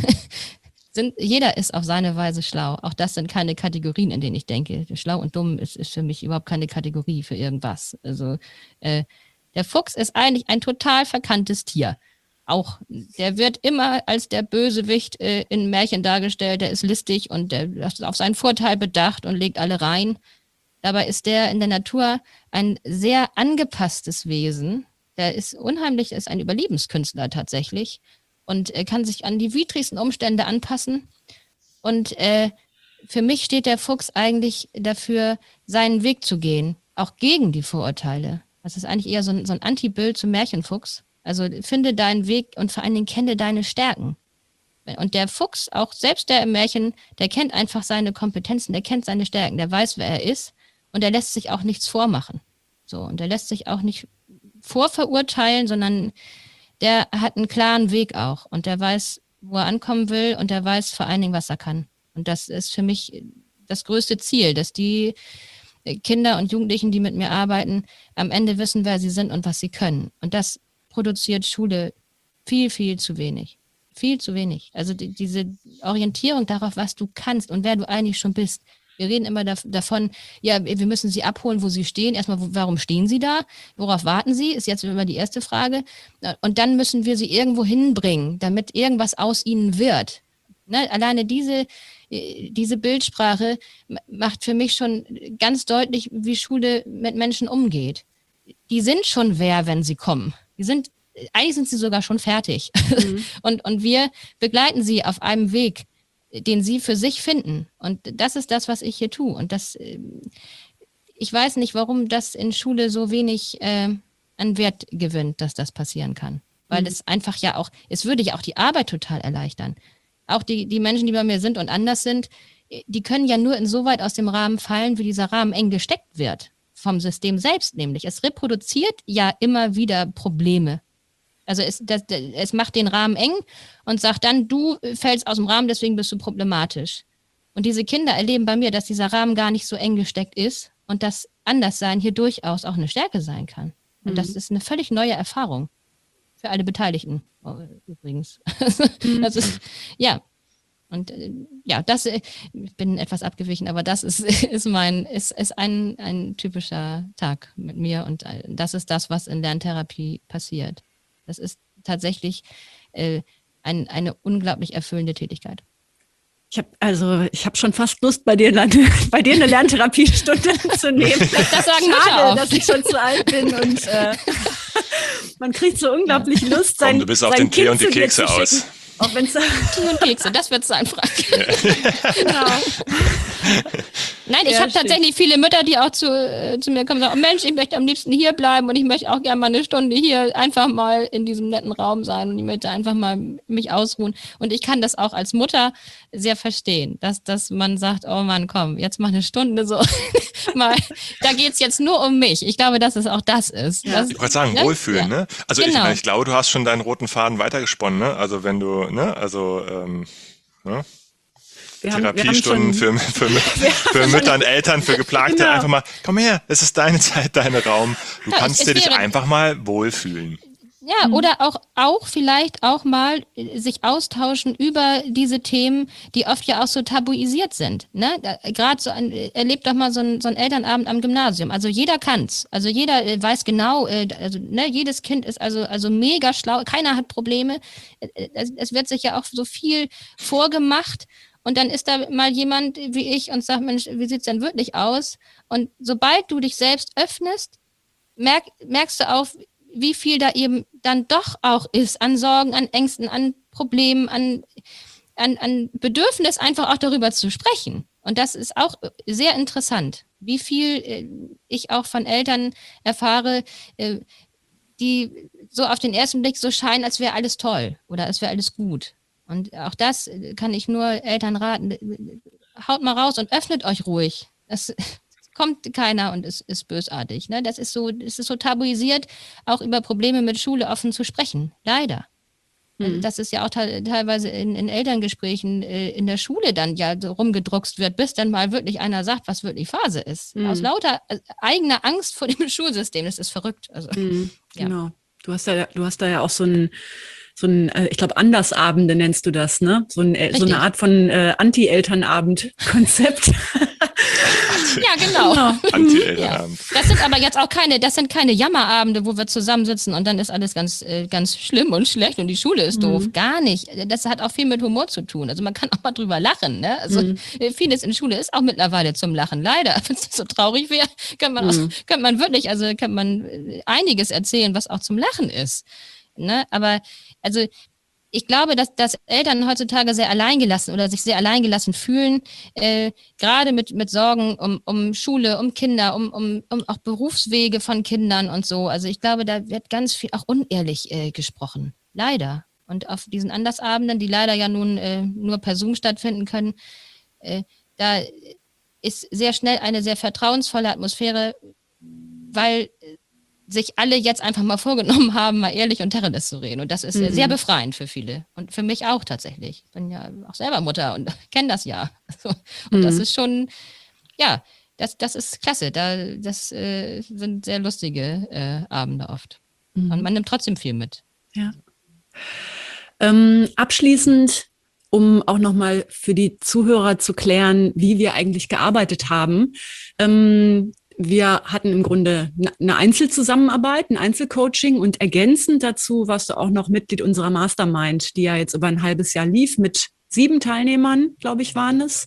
jeder ist auf seine Weise schlau. Auch das sind keine Kategorien, in denen ich denke. Schlau und dumm ist für mich überhaupt keine Kategorie für irgendwas. Also der Fuchs ist eigentlich ein total verkanntes Tier. Auch der wird immer als der Bösewicht in Märchen dargestellt. Der ist listig und der ist auf seinen Vorteil bedacht und legt alle rein. Dabei ist der in der Natur ein sehr angepasstes Wesen. Der ist ein Überlebenskünstler tatsächlich. Und kann sich an die widrigsten Umstände anpassen. Und für mich steht der Fuchs eigentlich dafür, seinen Weg zu gehen, auch gegen die Vorurteile. Das ist eigentlich eher so ein Antibild zum Märchenfuchs. Also finde deinen Weg und vor allen Dingen kenne deine Stärken. Und der Fuchs, auch selbst der im Märchen, der kennt einfach seine Kompetenzen, der kennt seine Stärken, der weiß, wer er ist und der lässt sich auch nichts vormachen. So, und der lässt sich auch nicht vorverurteilen, sondern der hat einen klaren Weg auch und der weiß, wo er ankommen will und der weiß vor allen Dingen, was er kann. Und das ist für mich das größte Ziel, dass die Kinder und Jugendlichen, die mit mir arbeiten, am Ende wissen, wer sie sind und was sie können. Und das produziert Schule viel, viel zu wenig. Viel zu wenig. Also diese Orientierung darauf, was du kannst und wer du eigentlich schon bist. Wir reden immer davon, ja, wir müssen sie abholen, wo sie stehen. Erstmal, warum stehen sie da? Worauf warten sie? Ist jetzt immer die erste Frage. Und dann müssen wir sie irgendwo hinbringen, damit irgendwas aus ihnen wird. Ne? Alleine diese Bildsprache macht für mich schon ganz deutlich, wie Schule mit Menschen umgeht. Die sind schon wer, wenn sie kommen. Eigentlich sind sie sogar schon fertig. Und wir begleiten sie auf einem Weg, den sie für sich finden. Und das ist das, was ich hier tue. Und ich weiß nicht, warum das in Schule so wenig an Wert gewinnt, dass das passieren kann. Weil es einfach es würde ja auch die Arbeit total erleichtern. Auch die Menschen, die bei mir sind und anders sind, die können ja nur insoweit aus dem Rahmen fallen, wie dieser Rahmen eng gesteckt wird. Vom System selbst nämlich. Es reproduziert ja immer wieder Probleme. Also es macht den Rahmen eng und sagt dann, du fällst aus dem Rahmen, deswegen bist du problematisch. Und diese Kinder erleben bei mir, dass dieser Rahmen gar nicht so eng gesteckt ist und dass Anderssein hier durchaus auch eine Stärke sein kann. Und das ist eine völlig neue Erfahrung für alle Beteiligten übrigens. Das ist, ja. Und ich bin etwas abgewichen, aber das ist ein typischer Tag mit mir und das ist das, was in Lerntherapie passiert. Das ist tatsächlich eine unglaublich erfüllende Tätigkeit. Ich habe schon fast Lust, bei dir eine Lerntherapiestunde zu nehmen. Das sagen Schade, dass ich schon zu alt bin und man kriegt so unglaublich Lust, du bist auf den Tee und die Kekse aus. Auch wenn's Tee und Kekse, das wird sein, Frank. genau. Nein, ich habe tatsächlich viele Mütter, die auch zu mir kommen und sagen, oh Mensch, ich möchte am liebsten hier bleiben und ich möchte auch gerne mal eine Stunde hier einfach mal in diesem netten Raum sein und ich möchte einfach mal mich ausruhen. Und ich kann das auch als Mutter sehr verstehen, dass man sagt, oh Mann, komm, jetzt mal eine Stunde so. Mal, da geht's jetzt nur um mich. Ich glaube, dass es auch das ist. Ja. Ich wollte sagen, Wohlfühlen, ne? Also Genau. ich glaube, du hast schon deinen roten Faden weitergesponnen, ne? Also wenn du, ne? Also, ne? Therapiestunden für Mütter und Eltern, für Geplagte, Genau. einfach mal, komm her, es ist deine Zeit, dein Raum. Du Ja, kannst es dich wäre- einfach mal wohlfühlen. Ja, oder auch vielleicht auch mal sich austauschen über diese Themen, die oft ja auch so tabuisiert sind. Ne? Gerade erlebt doch mal so ein Elternabend am Gymnasium. Also jeder kann's. Also jeder weiß genau, jedes Kind ist also mega schlau, keiner hat Probleme. Es wird sich ja auch so viel vorgemacht. Und dann ist da mal jemand wie ich und sagt, Mensch, wie sieht's denn wirklich aus? Und sobald du dich selbst öffnest, merkst du auch, wie viel da eben dann doch auch ist an Sorgen, an Ängsten, an Problemen, an Bedürfnis, einfach auch darüber zu sprechen. Und das ist auch sehr interessant, wie viel ich auch von Eltern erfahre, die so auf den ersten Blick so scheinen, als wäre alles toll oder als wäre alles gut. Und auch das kann ich nur Eltern raten. Haut mal raus und öffnet euch ruhig. Das kommt keiner und es ist bösartig. Ne? Es ist so tabuisiert, auch über Probleme mit Schule offen zu sprechen. Leider. Das ist ja auch teilweise in Elterngesprächen in der Schule dann ja so rumgedruckst wird, bis dann mal wirklich einer sagt, was wirklich Phase ist. Aus lauter eigener Angst vor dem Schulsystem. Das ist verrückt. Also, ja. Genau. Du hast da ja auch so ein ich glaube, Andersabende nennst du das, ne? So eine Art von Anti-Elternabend-Konzept. Ja, genau. Anti-Elternabend. Das sind aber jetzt auch keine Jammerabende, wo wir zusammensitzen und dann ist alles ganz, ganz schlimm und schlecht und die Schule ist doof. Gar nicht. Das hat auch viel mit Humor zu tun. Also man kann auch mal drüber lachen. Ne? Also vieles in Schule ist auch mittlerweile zum Lachen. Leider, wenn es so traurig wäre, könnte man einiges erzählen, was auch zum Lachen ist. Ne? Aber also ich glaube, dass Eltern heutzutage sehr alleingelassen oder sich sehr alleingelassen fühlen, gerade mit Sorgen um Schule, um Kinder, um auch Berufswege von Kindern und so. Also ich glaube, da wird ganz viel auch unehrlich gesprochen. Leider. Und auf diesen Andersabenden, die leider ja nun nur per Zoom stattfinden können, da ist sehr schnell eine sehr vertrauensvolle Atmosphäre, weil sich alle jetzt einfach mal vorgenommen haben, mal ehrlich und Tacheles zu reden. Und das ist sehr befreiend für viele. Und für mich auch tatsächlich. Ich bin ja auch selber Mutter und kenne das ja. Und das ist schon, ja, das ist klasse. Das sind sehr lustige Abende oft. Und man nimmt trotzdem viel mit. Ja. Abschließend, um auch nochmal für die Zuhörer zu klären, wie wir eigentlich gearbeitet haben. Wir hatten im Grunde eine Einzelzusammenarbeit, ein Einzelcoaching und ergänzend dazu warst du auch noch Mitglied unserer Mastermind, die ja jetzt über ein halbes Jahr lief mit 7 Teilnehmern, glaube ich, waren es.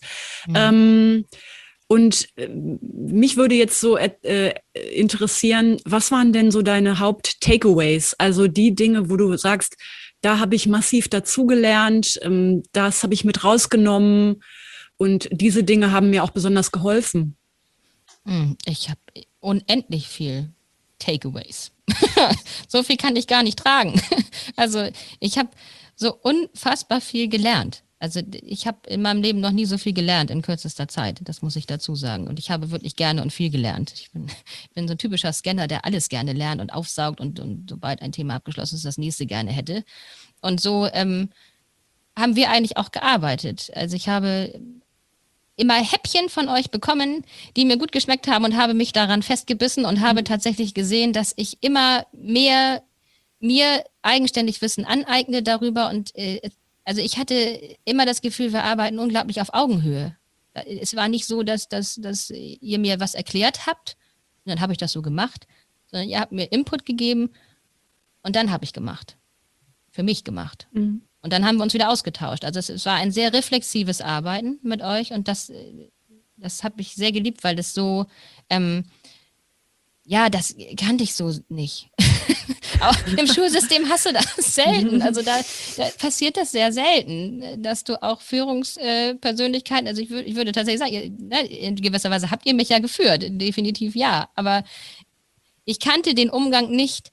Und mich würde jetzt so interessieren, was waren denn so deine Haupt-Takeaways? Also die Dinge, wo du sagst, da habe ich massiv dazugelernt, das habe ich mit rausgenommen und diese Dinge haben mir auch besonders geholfen. Ich habe unendlich viel Takeaways. So viel kann ich gar nicht tragen. Also ich habe so unfassbar viel gelernt. Also ich habe in meinem Leben noch nie so viel gelernt in kürzester Zeit. Das muss ich dazu sagen. Und ich habe wirklich gerne und viel gelernt. Ich bin so ein typischer Scanner, der alles gerne lernt und aufsaugt und sobald ein Thema abgeschlossen ist, das nächste gerne hätte. Und so haben wir eigentlich auch gearbeitet. Also ich habe immer Häppchen von euch bekommen, die mir gut geschmeckt haben und habe mich daran festgebissen und habe tatsächlich gesehen, dass ich immer mehr mir eigenständig Wissen aneigne darüber und also ich hatte immer das Gefühl, wir arbeiten unglaublich auf Augenhöhe. Es war nicht so, dass ihr mir was erklärt habt und dann habe ich das so gemacht, sondern ihr habt mir Input gegeben und dann habe ich gemacht. Für mich gemacht. Und dann haben wir uns wieder ausgetauscht. Also es war ein sehr reflexives Arbeiten mit euch und das habe ich sehr geliebt, weil das so, das kannte ich so nicht. Auch im Schulsystem hast du das selten. Also da passiert das sehr selten, dass du auch Führungspersönlichkeiten, also ich würde tatsächlich sagen, in gewisser Weise habt ihr mich ja geführt, definitiv ja. Aber ich kannte den Umgang nicht,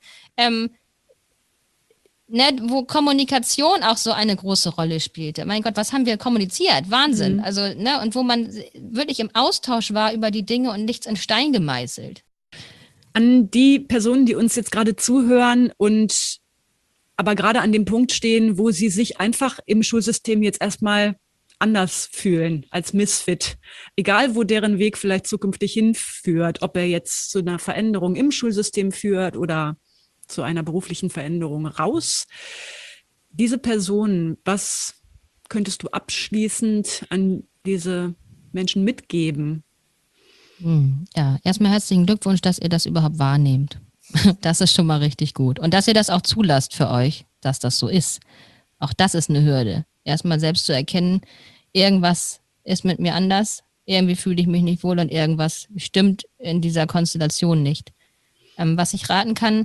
wo Kommunikation auch so eine große Rolle spielte. Mein Gott, was haben wir kommuniziert? Wahnsinn. Also, und wo man wirklich im Austausch war über die Dinge und nichts in Stein gemeißelt. An die Personen, die uns jetzt gerade zuhören und aber gerade an dem Punkt stehen, wo sie sich einfach im Schulsystem jetzt erstmal anders fühlen als Misfit. Egal, wo deren Weg vielleicht zukünftig hinführt, ob er jetzt zu einer Veränderung im Schulsystem führt oder zu einer beruflichen Veränderung raus. Diese Personen, was könntest du abschließend an diese Menschen mitgeben? Ja, erstmal herzlichen Glückwunsch, dass ihr das überhaupt wahrnehmt. Das ist schon mal richtig gut. Und dass ihr das auch zulasst für euch, dass das so ist. Auch das ist eine Hürde. Erstmal selbst zu erkennen, irgendwas ist mit mir anders, irgendwie fühle ich mich nicht wohl und irgendwas stimmt in dieser Konstellation nicht. Was ich raten kann,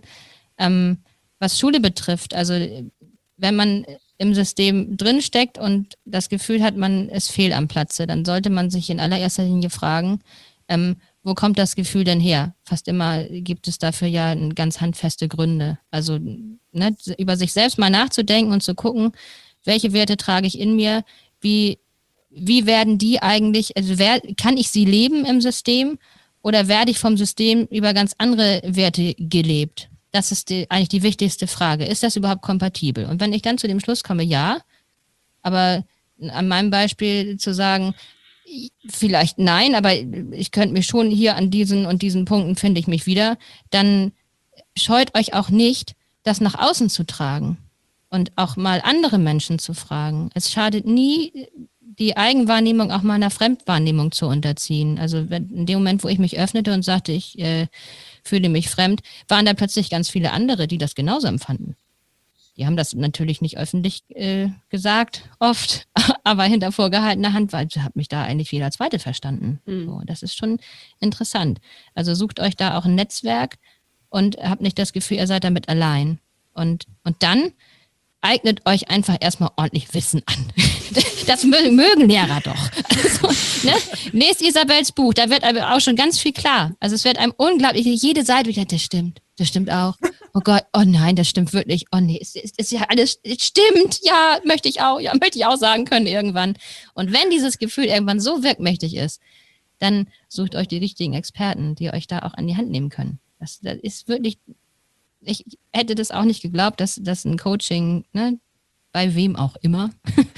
was Schule betrifft, also wenn man im System drinsteckt und das Gefühl hat, man ist fehl am Platze, dann sollte man sich in allererster Linie fragen, wo kommt das Gefühl denn her? Fast immer gibt es dafür ja ganz handfeste Gründe. Also über sich selbst mal nachzudenken und zu gucken, welche Werte trage ich in mir, wie werden die eigentlich, also kann ich sie leben im System oder werde ich vom System über ganz andere Werte gelebt? Das ist eigentlich die wichtigste Frage. Ist das überhaupt kompatibel? Und wenn ich dann zu dem Schluss komme, ja, aber an meinem Beispiel zu sagen, vielleicht nein, aber ich könnte mich schon hier an diesen und diesen Punkten finde ich mich wieder, dann scheut euch auch nicht, das nach außen zu tragen und auch mal andere Menschen zu fragen. Es schadet nie, die Eigenwahrnehmung auch mal einer Fremdwahrnehmung zu unterziehen. Also in dem Moment, wo ich mich öffnete und sagte, ich fühle mich fremd, waren da plötzlich ganz viele andere, die das genauso empfanden. Die haben das natürlich nicht öffentlich gesagt, oft, aber hinter vorgehaltener Hand, weil ich habe mich da eigentlich wie jeder Zweite verstanden. So, das ist schon interessant. Also sucht euch da auch ein Netzwerk und habt nicht das Gefühl, ihr seid damit allein. Und dann eignet euch einfach erstmal ordentlich Wissen an. Das mögen Lehrer doch. Also, lest Isabels Buch, da wird aber auch schon ganz viel klar. Also es wird einem unglaublich, jede Seite wieder, das stimmt auch. Oh Gott, oh nein, das stimmt wirklich. Oh nee, ist ja alles, es stimmt, ja, möchte ich auch sagen können irgendwann. Und wenn dieses Gefühl irgendwann so wirkmächtig ist, dann sucht euch die richtigen Experten, die euch da auch an die Hand nehmen können. Das ist wirklich, ich hätte das auch nicht geglaubt, dass ein Coaching, bei wem auch immer,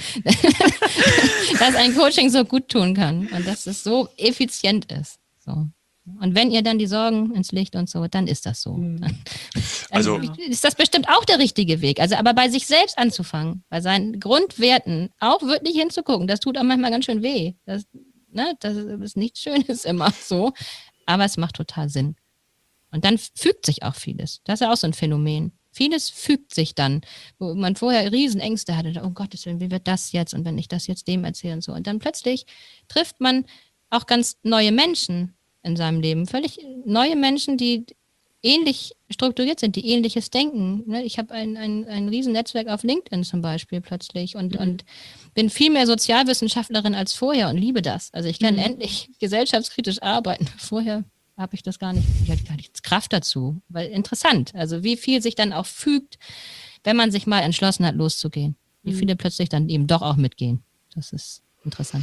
dass ein Coaching so gut tun kann und dass es so effizient ist. So. Und wenn ihr dann die Sorgen ins Licht und so, dann ist das so. Dann ist das bestimmt auch der richtige Weg. Also aber bei sich selbst anzufangen, bei seinen Grundwerten auch wirklich hinzugucken, das tut auch manchmal ganz schön weh. Das ist nichts Schönes immer so, aber es macht total Sinn. Und dann fügt sich auch vieles. Das ist ja auch so ein Phänomen. Vieles fügt sich dann, wo man vorher Riesenängste hatte. Oh Gottes Willen, wie wird das jetzt? Und wenn ich das jetzt dem erzähle und so. Und dann plötzlich trifft man auch ganz neue Menschen in seinem Leben. Völlig neue Menschen, die ähnlich strukturiert sind, die Ähnliches denken. Ich habe ein Riesennetzwerk auf LinkedIn zum Beispiel plötzlich und bin viel mehr Sozialwissenschaftlerin als vorher und liebe das. Also ich kann endlich gesellschaftskritisch arbeiten. Vorher habe ich das gar nicht, ich hatte gar nicht Kraft dazu. Weil interessant, also wie viel sich dann auch fügt, wenn man sich mal entschlossen hat, loszugehen. Wie viele plötzlich dann eben doch auch mitgehen. Das ist interessant.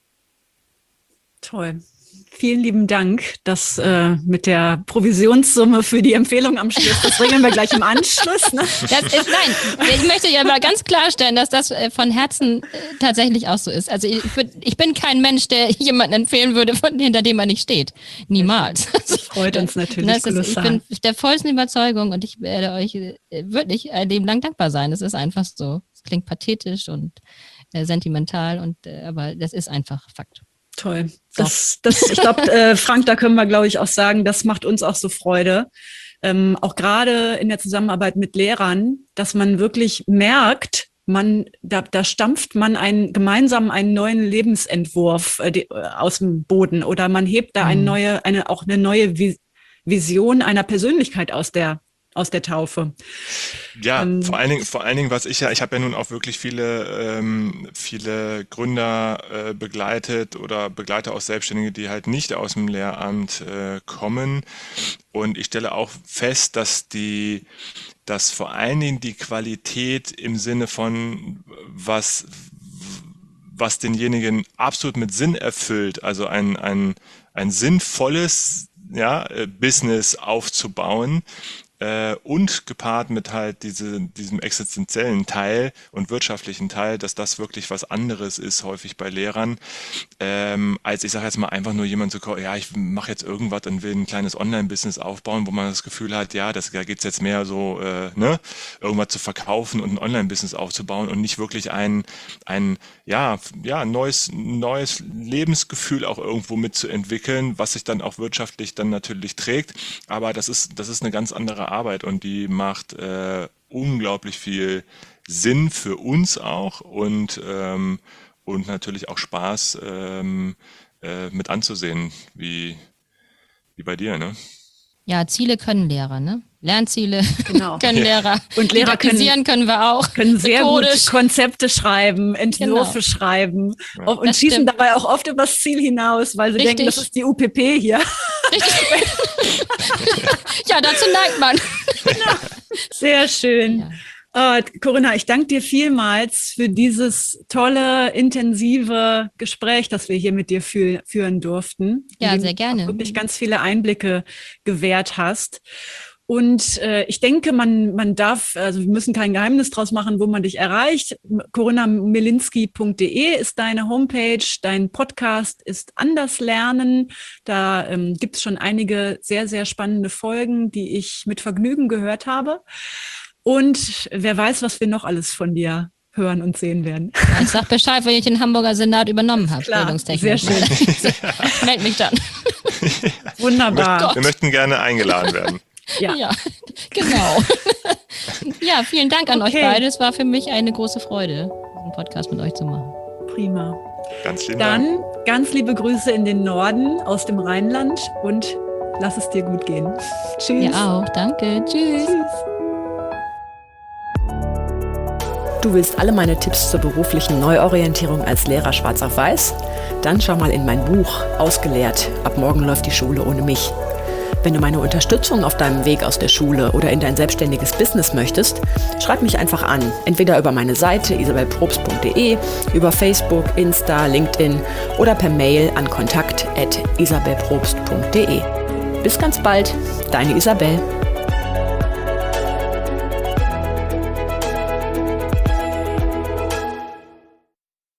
Toll. Vielen lieben Dank. Das mit der Provisionssumme für die Empfehlung am Schluss, das regeln wir gleich im Anschluss. Ne? Nein, ich möchte ja mal ganz klarstellen, dass das von Herzen tatsächlich auch so ist. Also ich bin kein Mensch, der jemanden empfehlen würde, hinter dem er nicht steht. Niemals. Das freut uns natürlich kolossal. Ich bin der vollsten Überzeugung und ich werde euch wirklich ein Leben lang dankbar sein. Es ist einfach so. Es klingt pathetisch und sentimental, aber das ist einfach Fakt. Toll. Ich glaube, Frank, da können wir, glaube ich, auch sagen, das macht uns auch so Freude. Auch gerade in der Zusammenarbeit mit Lehrern, dass man wirklich merkt, da stampft man gemeinsam einen neuen Lebensentwurf aus dem Boden oder man hebt da eine neue Vision einer Persönlichkeit aus der aus der Taufe. Ja, vor allen Dingen, ich habe ja nun auch wirklich viele Gründer begleitet oder begleite auch Selbstständige, die halt nicht aus dem Lehramt kommen. Und ich stelle auch fest, dass vor allen Dingen die Qualität im Sinne von was denjenigen absolut mit Sinn erfüllt, also ein sinnvolles Business aufzubauen, und gepaart mit halt diesem existenziellen Teil und wirtschaftlichen Teil, dass das wirklich was anderes ist, häufig bei Lehrern, als ich sage jetzt mal einfach nur jemand ich mache jetzt irgendwas und will ein kleines Online-Business aufbauen, wo man das Gefühl hat, da geht es jetzt mehr so, irgendwas zu verkaufen und ein Online-Business aufzubauen und nicht wirklich ein neues Lebensgefühl auch irgendwo mitzuentwickeln, was sich dann auch wirtschaftlich dann natürlich trägt. Aber das ist eine ganz andere Arbeit und die macht unglaublich viel Sinn für uns auch und natürlich auch Spaß mit anzusehen, wie bei dir, ne? Ja, Ziele können Lehrer, ne? Lernziele können Ja. Lehrer. Und Lehrer können wir auch. Können sehr gut Konzepte schreiben, Entwürfe schreiben und das schießen stimmt. dabei auch oft übers Ziel hinaus, weil sie denken, das ist die UPP hier. Ja, dazu neigt man. Sehr schön. Ja. Corinna, ich danke dir vielmals für dieses tolle, intensive Gespräch, das wir hier mit dir führen durften. Ja, in dem sehr gerne. du wirklich ganz viele Einblicke gewährt hast. Und ich denke, man darf, also wir müssen kein Geheimnis draus machen, wo man dich erreicht. CorinnaMilinski.de ist deine Homepage, dein Podcast ist Anders Lernen. Da gibt es schon einige sehr, sehr spannende Folgen, die ich mit Vergnügen gehört habe. Und wer weiß, was wir noch alles von dir hören und sehen werden. Ja, ich sag Bescheid, wenn ich den Hamburger Senat übernommen habe. Klar, sehr schön. Meld mich dann. Wunderbar. Wir möchten gerne eingeladen werden. Ja, genau. Ja, vielen Dank an euch beide. Es war für mich eine große Freude, diesen Podcast mit euch zu machen. Prima. Ganz lieben Dank. Dann ganz liebe Grüße in den Norden aus dem Rheinland und lass es dir gut gehen. Tschüss. Ihr auch. Danke. Tschüss. Du willst alle meine Tipps zur beruflichen Neuorientierung als Lehrer schwarz auf weiß? Dann schau mal in mein Buch Ausgelehrt. Ab morgen läuft die Schule ohne mich. Wenn du meine Unterstützung auf deinem Weg aus der Schule oder in dein selbstständiges Business möchtest, schreib mich einfach an. Entweder über meine Seite isabelprobst.de, über Facebook, Insta, LinkedIn oder per Mail an kontakt@isabelprobst.de. Bis ganz bald, deine Isabel.